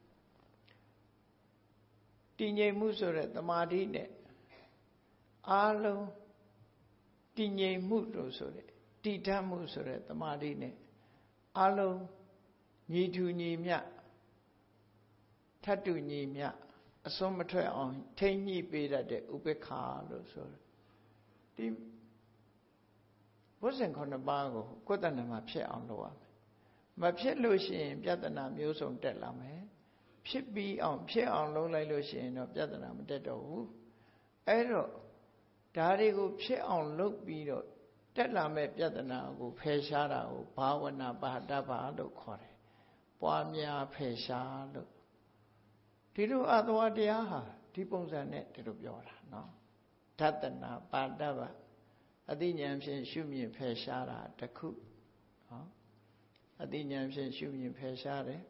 တည်ငြိမ်မှုဆိုရယ်တမာတိနဲ့အားလုံးတည်ငြိမ်မှုလို့ဆိုရယ်တည်ထမှုဆိုရယ်တမာတိနဲ့အားလုံးညီထူညီမျှထပ်တူညီမျှအစွန်းမထွက်အောင်ထိမ့်ညှိပေးတတ်တဲ့ဥပေက္ခလို့ဆိုတယ်ဒီဘုဇင်9ပါးကိုကိုယ်တဏ္ဍာမှာဖြစ်အောင်လုပ်ရမယ်မဖြစ်လို့ရှိရင်ပြဿနာမျိုးစုံတက်လာမယ်ဖြစ်ပြီးအောင်ဖြစ်အောင်လုပ်လိုက်လို့ရှိရင်တော့ပြဿနာမတက်တော့ဘူးအဲ့တော့ဒါတွေကိုဖြစ်အောင်လုပ်ပြီးတော့တက်လာမဲ့ပြဿနာကိုဖယ်ရှားတာကိုဘာဝနာပါဒဘာလို့ခေါ်တယ်ပွားများဖယ်ရှားလို့ဒီလိုအတ္တဝတရားဟာဒီပုံစံနဲ့ဒီလိုပြောတာနော်ဓတ္တနာပါဒဘာအသိဉာဏ်ဖြင့်ရှုမြင်ဖယ်ရှားတာတစ်ခုနော်အသိဉာဏ်ဖြင့်ရှုမြင်ဖယ်ရှားတယ်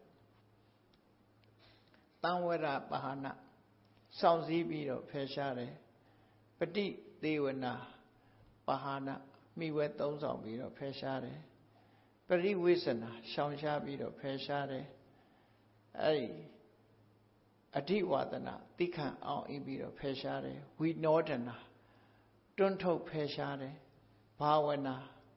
တံဝရပါဟနာစောင့်စည်းပြီးတော့ဖယ်ရှားတယ်ပฏิသေဝနာပါဟနာမိဝဲသုံးဆောင်ပြီးတော့ဖယ်ရှားတယ်ပရိဝေစနာရှောင်ရှားပြီးတော့ဖယ်ရှားတယ်အဲ့ဒီအဓိဝါဒနာသိခံအောင်အင်းပြီးတော့ဖယ်ရှားတယ်ဝိနောဒနာတွန်းထုတ်ဖယ်ရှားတယ်ဘာဝနာ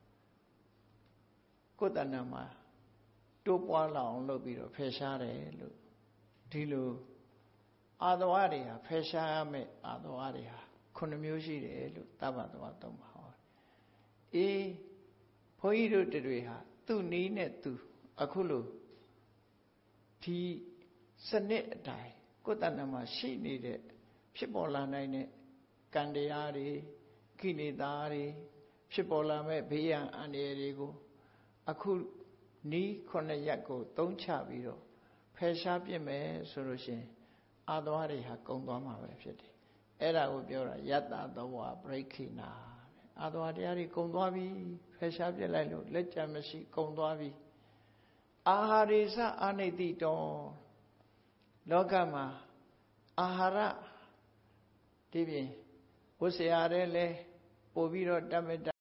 ကိုယ်တဏ္ဍာမှာတိုးပွားလာအောင်လုပ်ပြီးတော့ဖယ်ရှားတယ်လို့ဒီလိုအာသဝတွေဟာဖယ်ရှားရမယ့်အာသဝတွေဟာ9မျိုးရှိတယ်လို့တပ္ပသဝသုံးပါဟောအေးဘုန်းကြီးတို့တွေဟာသူ့နီးနဲ့သူအခုလို့ဒီစနစ်အတိုင်းကိုယ်တဏ္ဍာမှာရှိနေတဲ့ဖြစ်ပေါ်လာနိုင်တဲ့ကံတရားတွေကိလေသာတွေဖြစ်ပေါ်လာမဲ့ဘေးရန်အန္တရာယ်တွေကိုအခုနီး9ရက်ကိုသုံးချပြီးတော့ဖယ်ရှားပြစ်မယ်ဆိုလို့ရှိရင်အာသဝတွေဟာကုံသွားမှာပဲဖြစ်တယ်အဲ့ဒါကိုပြောတာယတ္တသဝပရိခိနာအာသဝတရားတွေကုံသွားပြီဖယ်ရှားပြစ်လိုက်လို့လက်ကြမရှိကုံသွားပြီအာဟာရိစအာနိတိတောလောကမှာအာဟာရဒီပြင်ဝဆရာတဲ့လဲပို့ပြီးတော့တမတ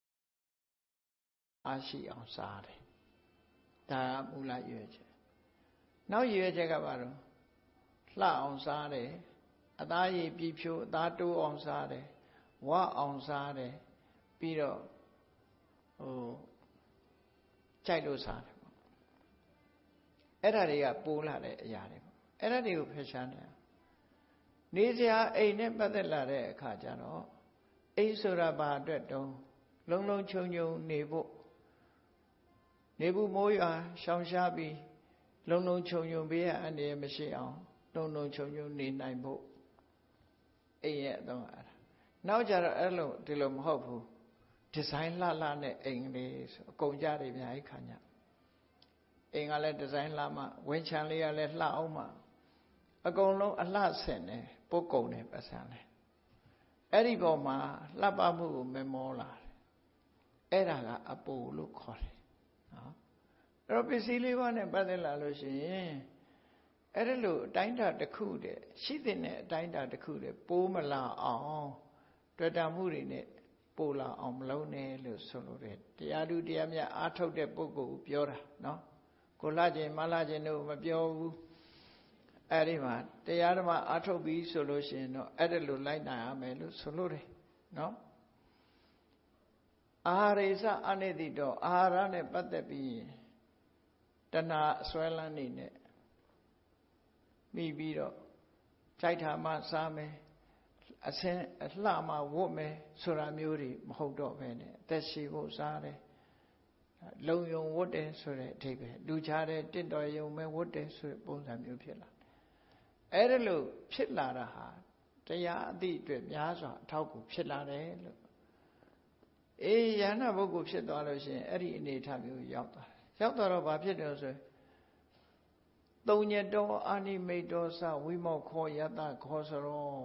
အားရှိအောင်စားတယ်ဒါကမူလရွေးချက်နောက်ရွေးချက်ကဘာလို့လှအောင်စားတယ်အသားရည်ပြည့်ဖြိုးအသားတိုးအောင်စားတယ်ဝအောင်စားတယ်ပြီးတော့ကြိုက်လို့စားတယ်ပေါ့အဲ့ဒါတွေကပိုးလာတဲ့အရာတွေပေါ့အဲ့ဒါတွေကိုဖယ်ရှားနေစရာအိမ်နဲ့ပတ်သက်လာတဲ့အခါကျတော့အိမ်ဆိုတာဘာအတွက်တုံးလုံးလုံးချုံချုံနေဖို့နေဘူးမိုးရွာရှောင်ရှားပြီးလုံးလုံးချုံချုံဘေးရအန္တရာယ်မရှိအောင်လုံးလုံးချုံချုံနေနိုင်ဖို့အိမ်ရဲ့အသုံးအားနောက်ကြတော့အဲ့လိုဒီလိုမဟုတ်ဘူးဒီဇိုင်းလှလှနဲ့အိမ်လေးဆိုအကုန်ကြတယ်အများကြီးခါညအိမ်ကလည်းဒီဇိုင်းလှမှဝင်ချံလေးကလည်းလှအောင်မှအကုန်လုံးအလှဆင်တယ်ပုတ်ကုန်တယ်ပတ်စံတယ်အဲ့ဒီပေါ်မှာလှပမှုကိုမမောလာတယ်အဲ့ဒါကအပူလို့ခေါ်တယ်နော်အဲ့တော့ပစ္စည်းလေးပါးနဲ့ပတ်သက်လာလို့ရှိရင်အဲ့ဒါလို့အတိုင်းတာတစ်ခုတည်းရှိတဲ့အတိုင်းတာတစ်ခုတည်းပိုးမလာအောင်တွေ့တာမှုတွေနဲ့ပိုးလာအောင်မလုပ်နဲ့လို့ဆိုလိုတယ်တရားသူတရားမြတ်အားထုတ်တဲ့ပုဂ္ဂိုလ်ကိုပြောတာနော်ကိုလှခြင်းမလှခြင်းတို့မပြောဘူးအဲ့ဒီမှာတရားဓမ္မအားထုတ်ပြီးဆိုလို့ရှိရင်တော့အဲ့ဒါလို့လိုက်နိုင်ရမယ်လို့ဆိုလို့တယ်နော်အာဟာရိစအနိတိတောအာဟာရနဲ့ပတ်သက်ပြီးတဏှာအစွဲလန်းနေနဲ့မိပြီးတော့ကြိုက်တာမှစားမယ်အစင်းအလှမှဝတ်မယ်ဆိုတာမျိုးတွေမဟုတ်တော့ဘဲနဲ့အသက်ရှိဖို့စားတယ်လုံယုံဝတ်တယ်ဆိုတဲ့အဓိပ္ပာယ်လူချတဲ့တင့်တော်ယုံမဲ့ဝတ်တယ်ဆိုတဲ့ပုံစံမျိုးဖြစ်လာအဲ့ဒါလို့ဖြစ်လာတာဟာတရားအသည့်အတွက်များစွာအထောက်အကူဖြစ်လာတယ်လို့အေးယန္နာပုဂ္ဂိုလ်ဖြစ်သွားလို့ရှိရင်အဲ့ဒီအနေအထားမျိုးရောက်သွားတယ်ရောက်တော့ဘာဖြစ်တယ်ဆိုသုံးညတောအာနိမိတ်တောသဝိမောခောယတခောစရော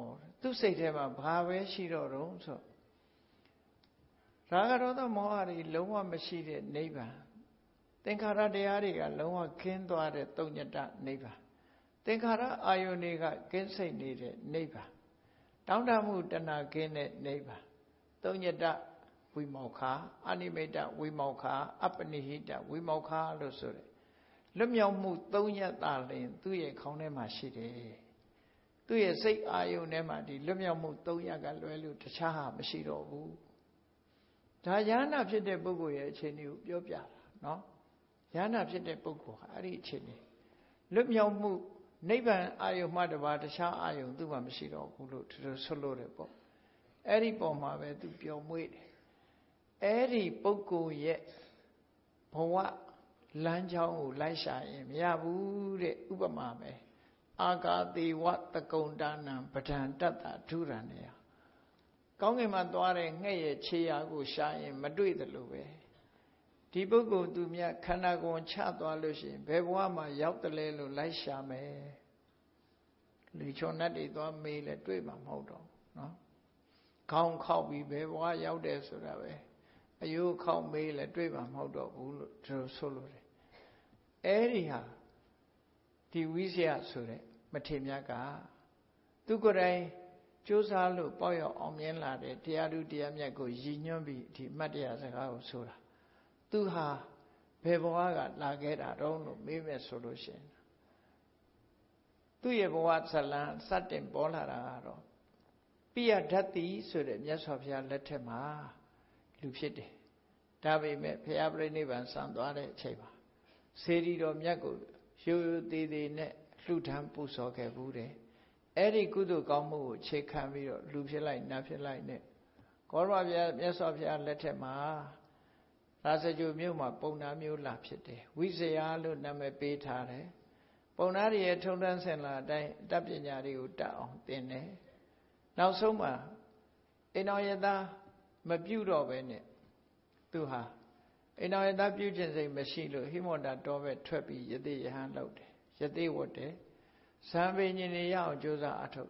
သူ့စိတ်ထဲမှာဘာပဲရှိတော့တုံးဆိုရာဂဒေါသမောဟတွေလုံးဝမရှိတဲ့နိဗ္ဗာန်သင်္ခါရတရားတွေကလုံးဝခင်းသွားတဲ့သုညတနိဗ္ဗာန်သင်္ခါရအာယုန်တွေကကင်းစိတ်နေတဲ့နိဗ္ဗာန်တောင့်တမှုတဏှာကင်းတဲ့နိဗ္ဗာန်သုညတဝိမောက္ခအနိမိတဝိမောက္ခအပနိဟိတဝိမောက္ခလို့ဆိုတယ်လွတ်မြောက်မှု၃ရပ်သာလျှင်သူ့ရဲ့ခေါင်းထဲမှာရှိတယ်သူ့ရဲ့စိတ်အာယုန်ထဲမှာဒီလွတ်မြောက်မှု၃ရပ်ကလွဲလို့တခြားဟာမရှိတော့ဘူးဒါယန္နာဖြစ်တဲ့ပုဂ္ဂိုလ်ရဲ့အခြေအနေကိုပြောပြတာနော်ယန္နာဖြစ်တဲ့ပုဂ္ဂိုလ်ဟာအဲ့ဒီအခြေအနေလွတ်မြောက်မှုနိဗ္ဗာန်အာယုန်မှတပါးတခြားအာယုန်သူ့မှာမရှိတော့ဘူးလို့ဒီလိုဆိုလို့တယ်ပေါ့အဲ့ဒီပုံမှာပဲသူပျော်မွေ့တယ်အဲ့ဒီပုဂ္ဂိုလ်ရဲ့ဘဝလမ်းကြောင်းကိုလိုက်ရှာရင်မရဘူးတဲ့ဥပမာပဲအာကာသေဝတကုံတာနံပဒံတတ္တဒုရဏေယကောင်းကင်မှာသွားတဲ့ငှက်ရဲ့ခြေရာကိုရှာရင်မတွေ့သလိုပဲဒီပုဂ္ဂိုလ်သူမြတ်ခန္ဓာကိုယ်ချသွားလို့ရှိရင်ဘယ်ဘဝမှာရောက်တယ်လဲလို့လိုက်ရှာမယ်လေချောနတ်တွေသွားမေးလဲတွေ့မှာမဟုတ်တော့နော်ခေါင်းခောက်ပြီးဘယ်ဘဝရောက်တယ်ဆိုတာပဲအယိုးခောက်မေးလဲတွေ့မှာမဟုတ်တော့ဘူးလို့ဒီလိုဆိုလို့တယ်အဲ့ဒီဟာဒီဝိဇ္ဇာဆိုတဲ့မထေမြတ်ကသူကိုယ်တိုင်ကြိုးစားလို့ပေါက်ရောက်အောင်မြင်လာတဲ့တရားဓုတရားမြတ်ကိုရည်ညွှန်းပြီးဒီမတ်တရားစကားကိုဆိုတာသူဟာဘယ်ဘဝကလာခဲ့တာတော့လို့မေးမယ်ဆိုလို့ရှိရင်သူ့ရဲ့ဘဝဇလံစတင်ပေါ်လာတာကတော့ပိယဓာတ်တိဆိုတဲ့မြတ်စွာဘုရားလက်ထက်မှာလူဖြစ်တယ်ဒါပေမဲ့ဘုရားပြိဋိဘံဆံသွားတဲ့အချိန်မှာစေတီတော်မြတ်ကိုရိုးရိုးသေးသေးနဲ့လှူဒန်းပူဇော်ခဲ့ဘူးတယ်အဲ့ဒီကုသိုလ်ကောင်းမှုကိုခြေခံပြီးတော့လူဖြစ်လိုက်နတ်ဖြစ်လိုက်နဲ့ကောရမဘုရားမြတ်စွာဘုရားလက်ထက်မှာရာဇဂိုမြို့မှာပုံနာမျိုးလာဖြစ်တယ်ဝိဇ္ဇာလို့နာမည်ပေးထားတယ်ပုံနာတွေရဲ့ထုံတန်းဆင်လာအတိုင်းအတတ်ပညာတွေကိုတတ်အောင်သင်တယ်နောက်ဆုံးမှာအိမ်တော်ရသားမပြုတ်တော့ပဲနဲ့သူဟာအိမ်တော်ရသားပြုတ်ခြင်းစိတ်မရှိလို့ဟိမောတာတော်ပဲထွက်ပြီးယသိယဟန်လုပ်တယ်ယသိဝတ်တယ်ဇံပင်ညင်နေရအောင်ကြိုးစားအထုတ်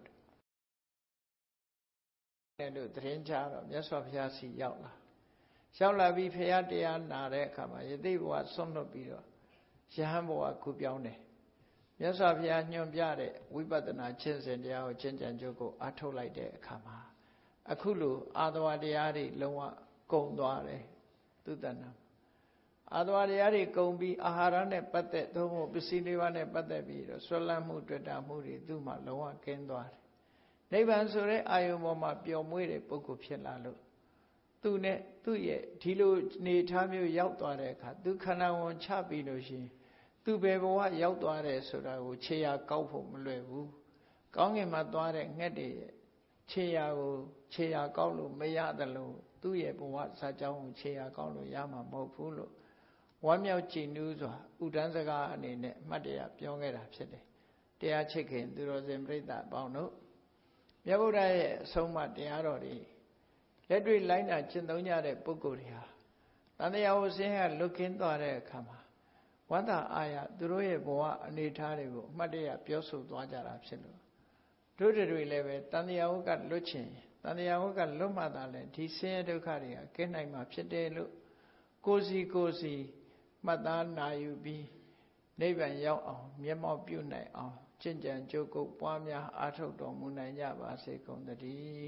တယ်လို့သတင်းကြတော့မြတ်စွာဘုရားစီရောက်လာပြီးဖရာတရားနာတဲ့အခါမှာယသိဘဝဆွန့်လွတ်ပြီးတော့ယဟန်ဘဝကူပြောင်းတယ်မြတ်စွာဘုရားညွှန်ပြတဲ့ဝိပဿနာကျင့်စဉ်တရားကိုကျင့်ကြံကြိုးကိုအထုတ်လိုက်တဲ့အခါမှာအခုလိုအာသဝတရားတွေလုံးဝကုန်သွားတယ်သူတဏ္ဍာအာသဝတရားတွေကုန်ပြီးအာဟာရနဲ့ပတ်သက်သုံးဖို့ပစ္စည်းလေးပါးနဲ့ပတ်သက်ပြီးတော့ဆွဲလန်းမှုတွေ့တာမှုတွေသူ့မှာလုံးဝကင်းသွားတယ်နိဗ္ဗာန်ဆိုတဲ့အာယုံပေါ်မှာပျော်မွေ့တဲ့ပုဂ္ဂိုလ်ဖြစ်လာလို့သူနဲ့သူ့ရဲ့ဒီလိုနေထားမျိုးရောက်သွားတဲ့အခါသူခန္ဓာဝန်ချပြီးလို့ရှိရင်သူဘယ်ဘဝရောက်သွားတယ်ဆိုတာကိုခြေရာကောက်ဖို့မလွယ်ဘူးကောင်းကင်မှာသွားတဲ့ငှက်တွေရဲ့ခြေရာကိုခြေရာကောက်လို့မရသလိုသူ့ရဲ့ဘဝဇာကြောင်းကိုခြေရာကောက်လို့ရမှာမဟုတ်ဘူးလို့ဝမ်းမြောက်ကြည်နူးစွာဥဒန်းစကားအနေနဲ့အမှတ်တရပြောခဲ့တာဖြစ်တယ်တရားချစ်ခင်သူတော်စင်ပြိဿအပေါင်းတို့မြတ်ဗုဒ္ဓရဲ့အဆုံးအမတရားတော်တွေလက်တွေ့လိုက်နာကျင့်သုံးကြတဲ့ပုဂ္ဂိုလ်တွေဟာတန်တရားဝဆင်းရဲလွတ်ကင်းသွားတဲ့အခါမှာဝန္တာအာရသူတို့ရဲ့ဘဝအနေထားတွေကိုအမှတ်တရပြောဆိုသွားကြတာဖြစ်လို့တို့တွေလည်းပဲတန်တရားဝကလွတ်ချင်တန်တရားဝကလွတ်မှသာလဲဒီဆင်းရဲဒုက္ခတွေကကင်းနိုင်မှာဖြစ်တယ်လို့ကိုယ်စီမှတ်သားနာယူပြီးနိဗ္ဗာန်ရောက်အောင်မျက်မှောက်ပြုနိုင်အောင်ကျင့်ကြံကြိုးကုပ်ပွားများအားထုတ်တော်မူနိုင်ကြပါစေကုန်သတည်း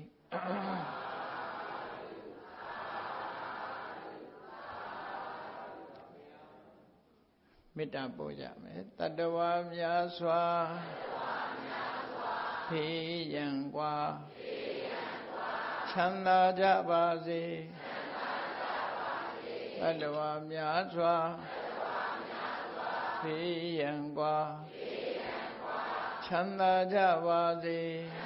မေတ္တာပို့ကြမယ်တတ္တဝါများစွာဖေးရန်กว่าချမ်းသာကြပါစေတတ္တဝါများစွာဖေးရန်กว่าချမ်းသာကြပါစေ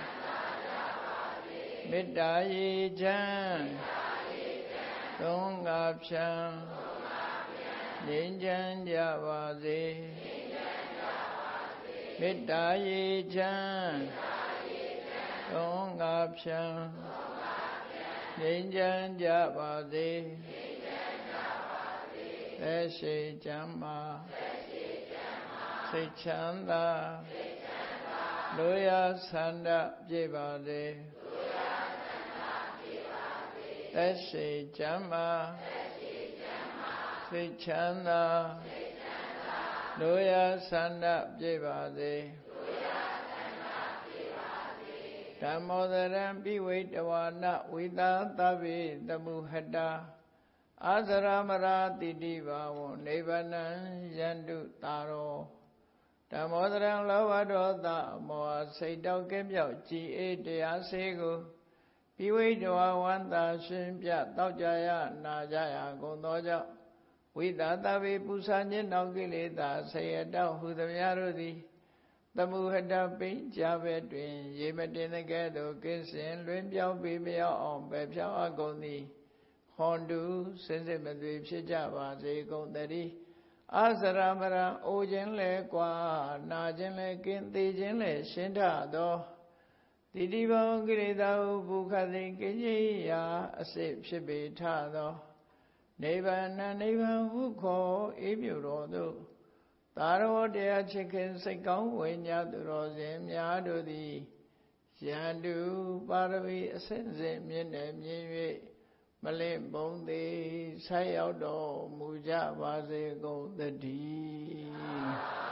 မေတ္တာရေချမ်းသုံးငါဖြံငြိမ်းချမ်းကြပါစေမေတ္တာရေချမ်းသုံးငါဖြံငြိမ်းချမ်းကြပါစေသက်ရှိချမ်းသာစိတ်ချမ်းသာလိုရာဆန္ဒပြည့်ပါစေသက်ရှိချမ်းသာစိတ်ချမ်းသာလိုရာဆန္ဒပြည့်ပါစေဓမ္မောဒရံပိဝိတဝါနဝိသာသဗ္ဗေတမုဟတာအာသရမရာတိတိဘာဝနိဗ္ဗာနံယန္တုတာရောဓမ္မောဒရံလောဘဒေါသမောဟစိတ်တောက်ကင်းပြောက်ကြည်အေးတရားစေကိုပိဝိတဝါဝန္တာရှင်ပြတောက်ကြရနာကြရကုန်သောကြောင့်ဝိသာသဗ္ဗေပူဇာခြင်းတောင်ကိလေသာဆေယတောက်ဟုသမျှတို့သည်သမုဟတပိဉ္ကြပဲတွင်ရေမတင်တဲ့ကဲ့သို့ကင်းစင်လွင်ပြောင်းပြီးမရောက်အောင်ပဲဖြောင်းအပ်ကုန်သည်ဟွန်တုစင်စစ်မသွေဖြစ်ကြပါစေကုန်တည်းအာသရမရံအိုခြင်းလဲကွာနာခြင်းလဲကင်းသေးခြင်းလဲရှင်းထသောတိတိဘောကိလေသာဟုဘုခသိကင်းကြီးရာအစစ်ဖြစ်ပေထသောနိဗ္ဗာန်နိဗ္ဗာန်ဟုခေါ်အေးမြတော်သို့သာရောတရားချစ်ခင်စိတ်ကောင်းဝိညာသူတော်စင်များတို့သည်ယန္တုပါရမီအစဉ်စဉ်မြင့်နေမြင့်၍မလင့်ဘုံသည်ဆက်ရောက်တော်မူကြပါစေကုန်သတည်း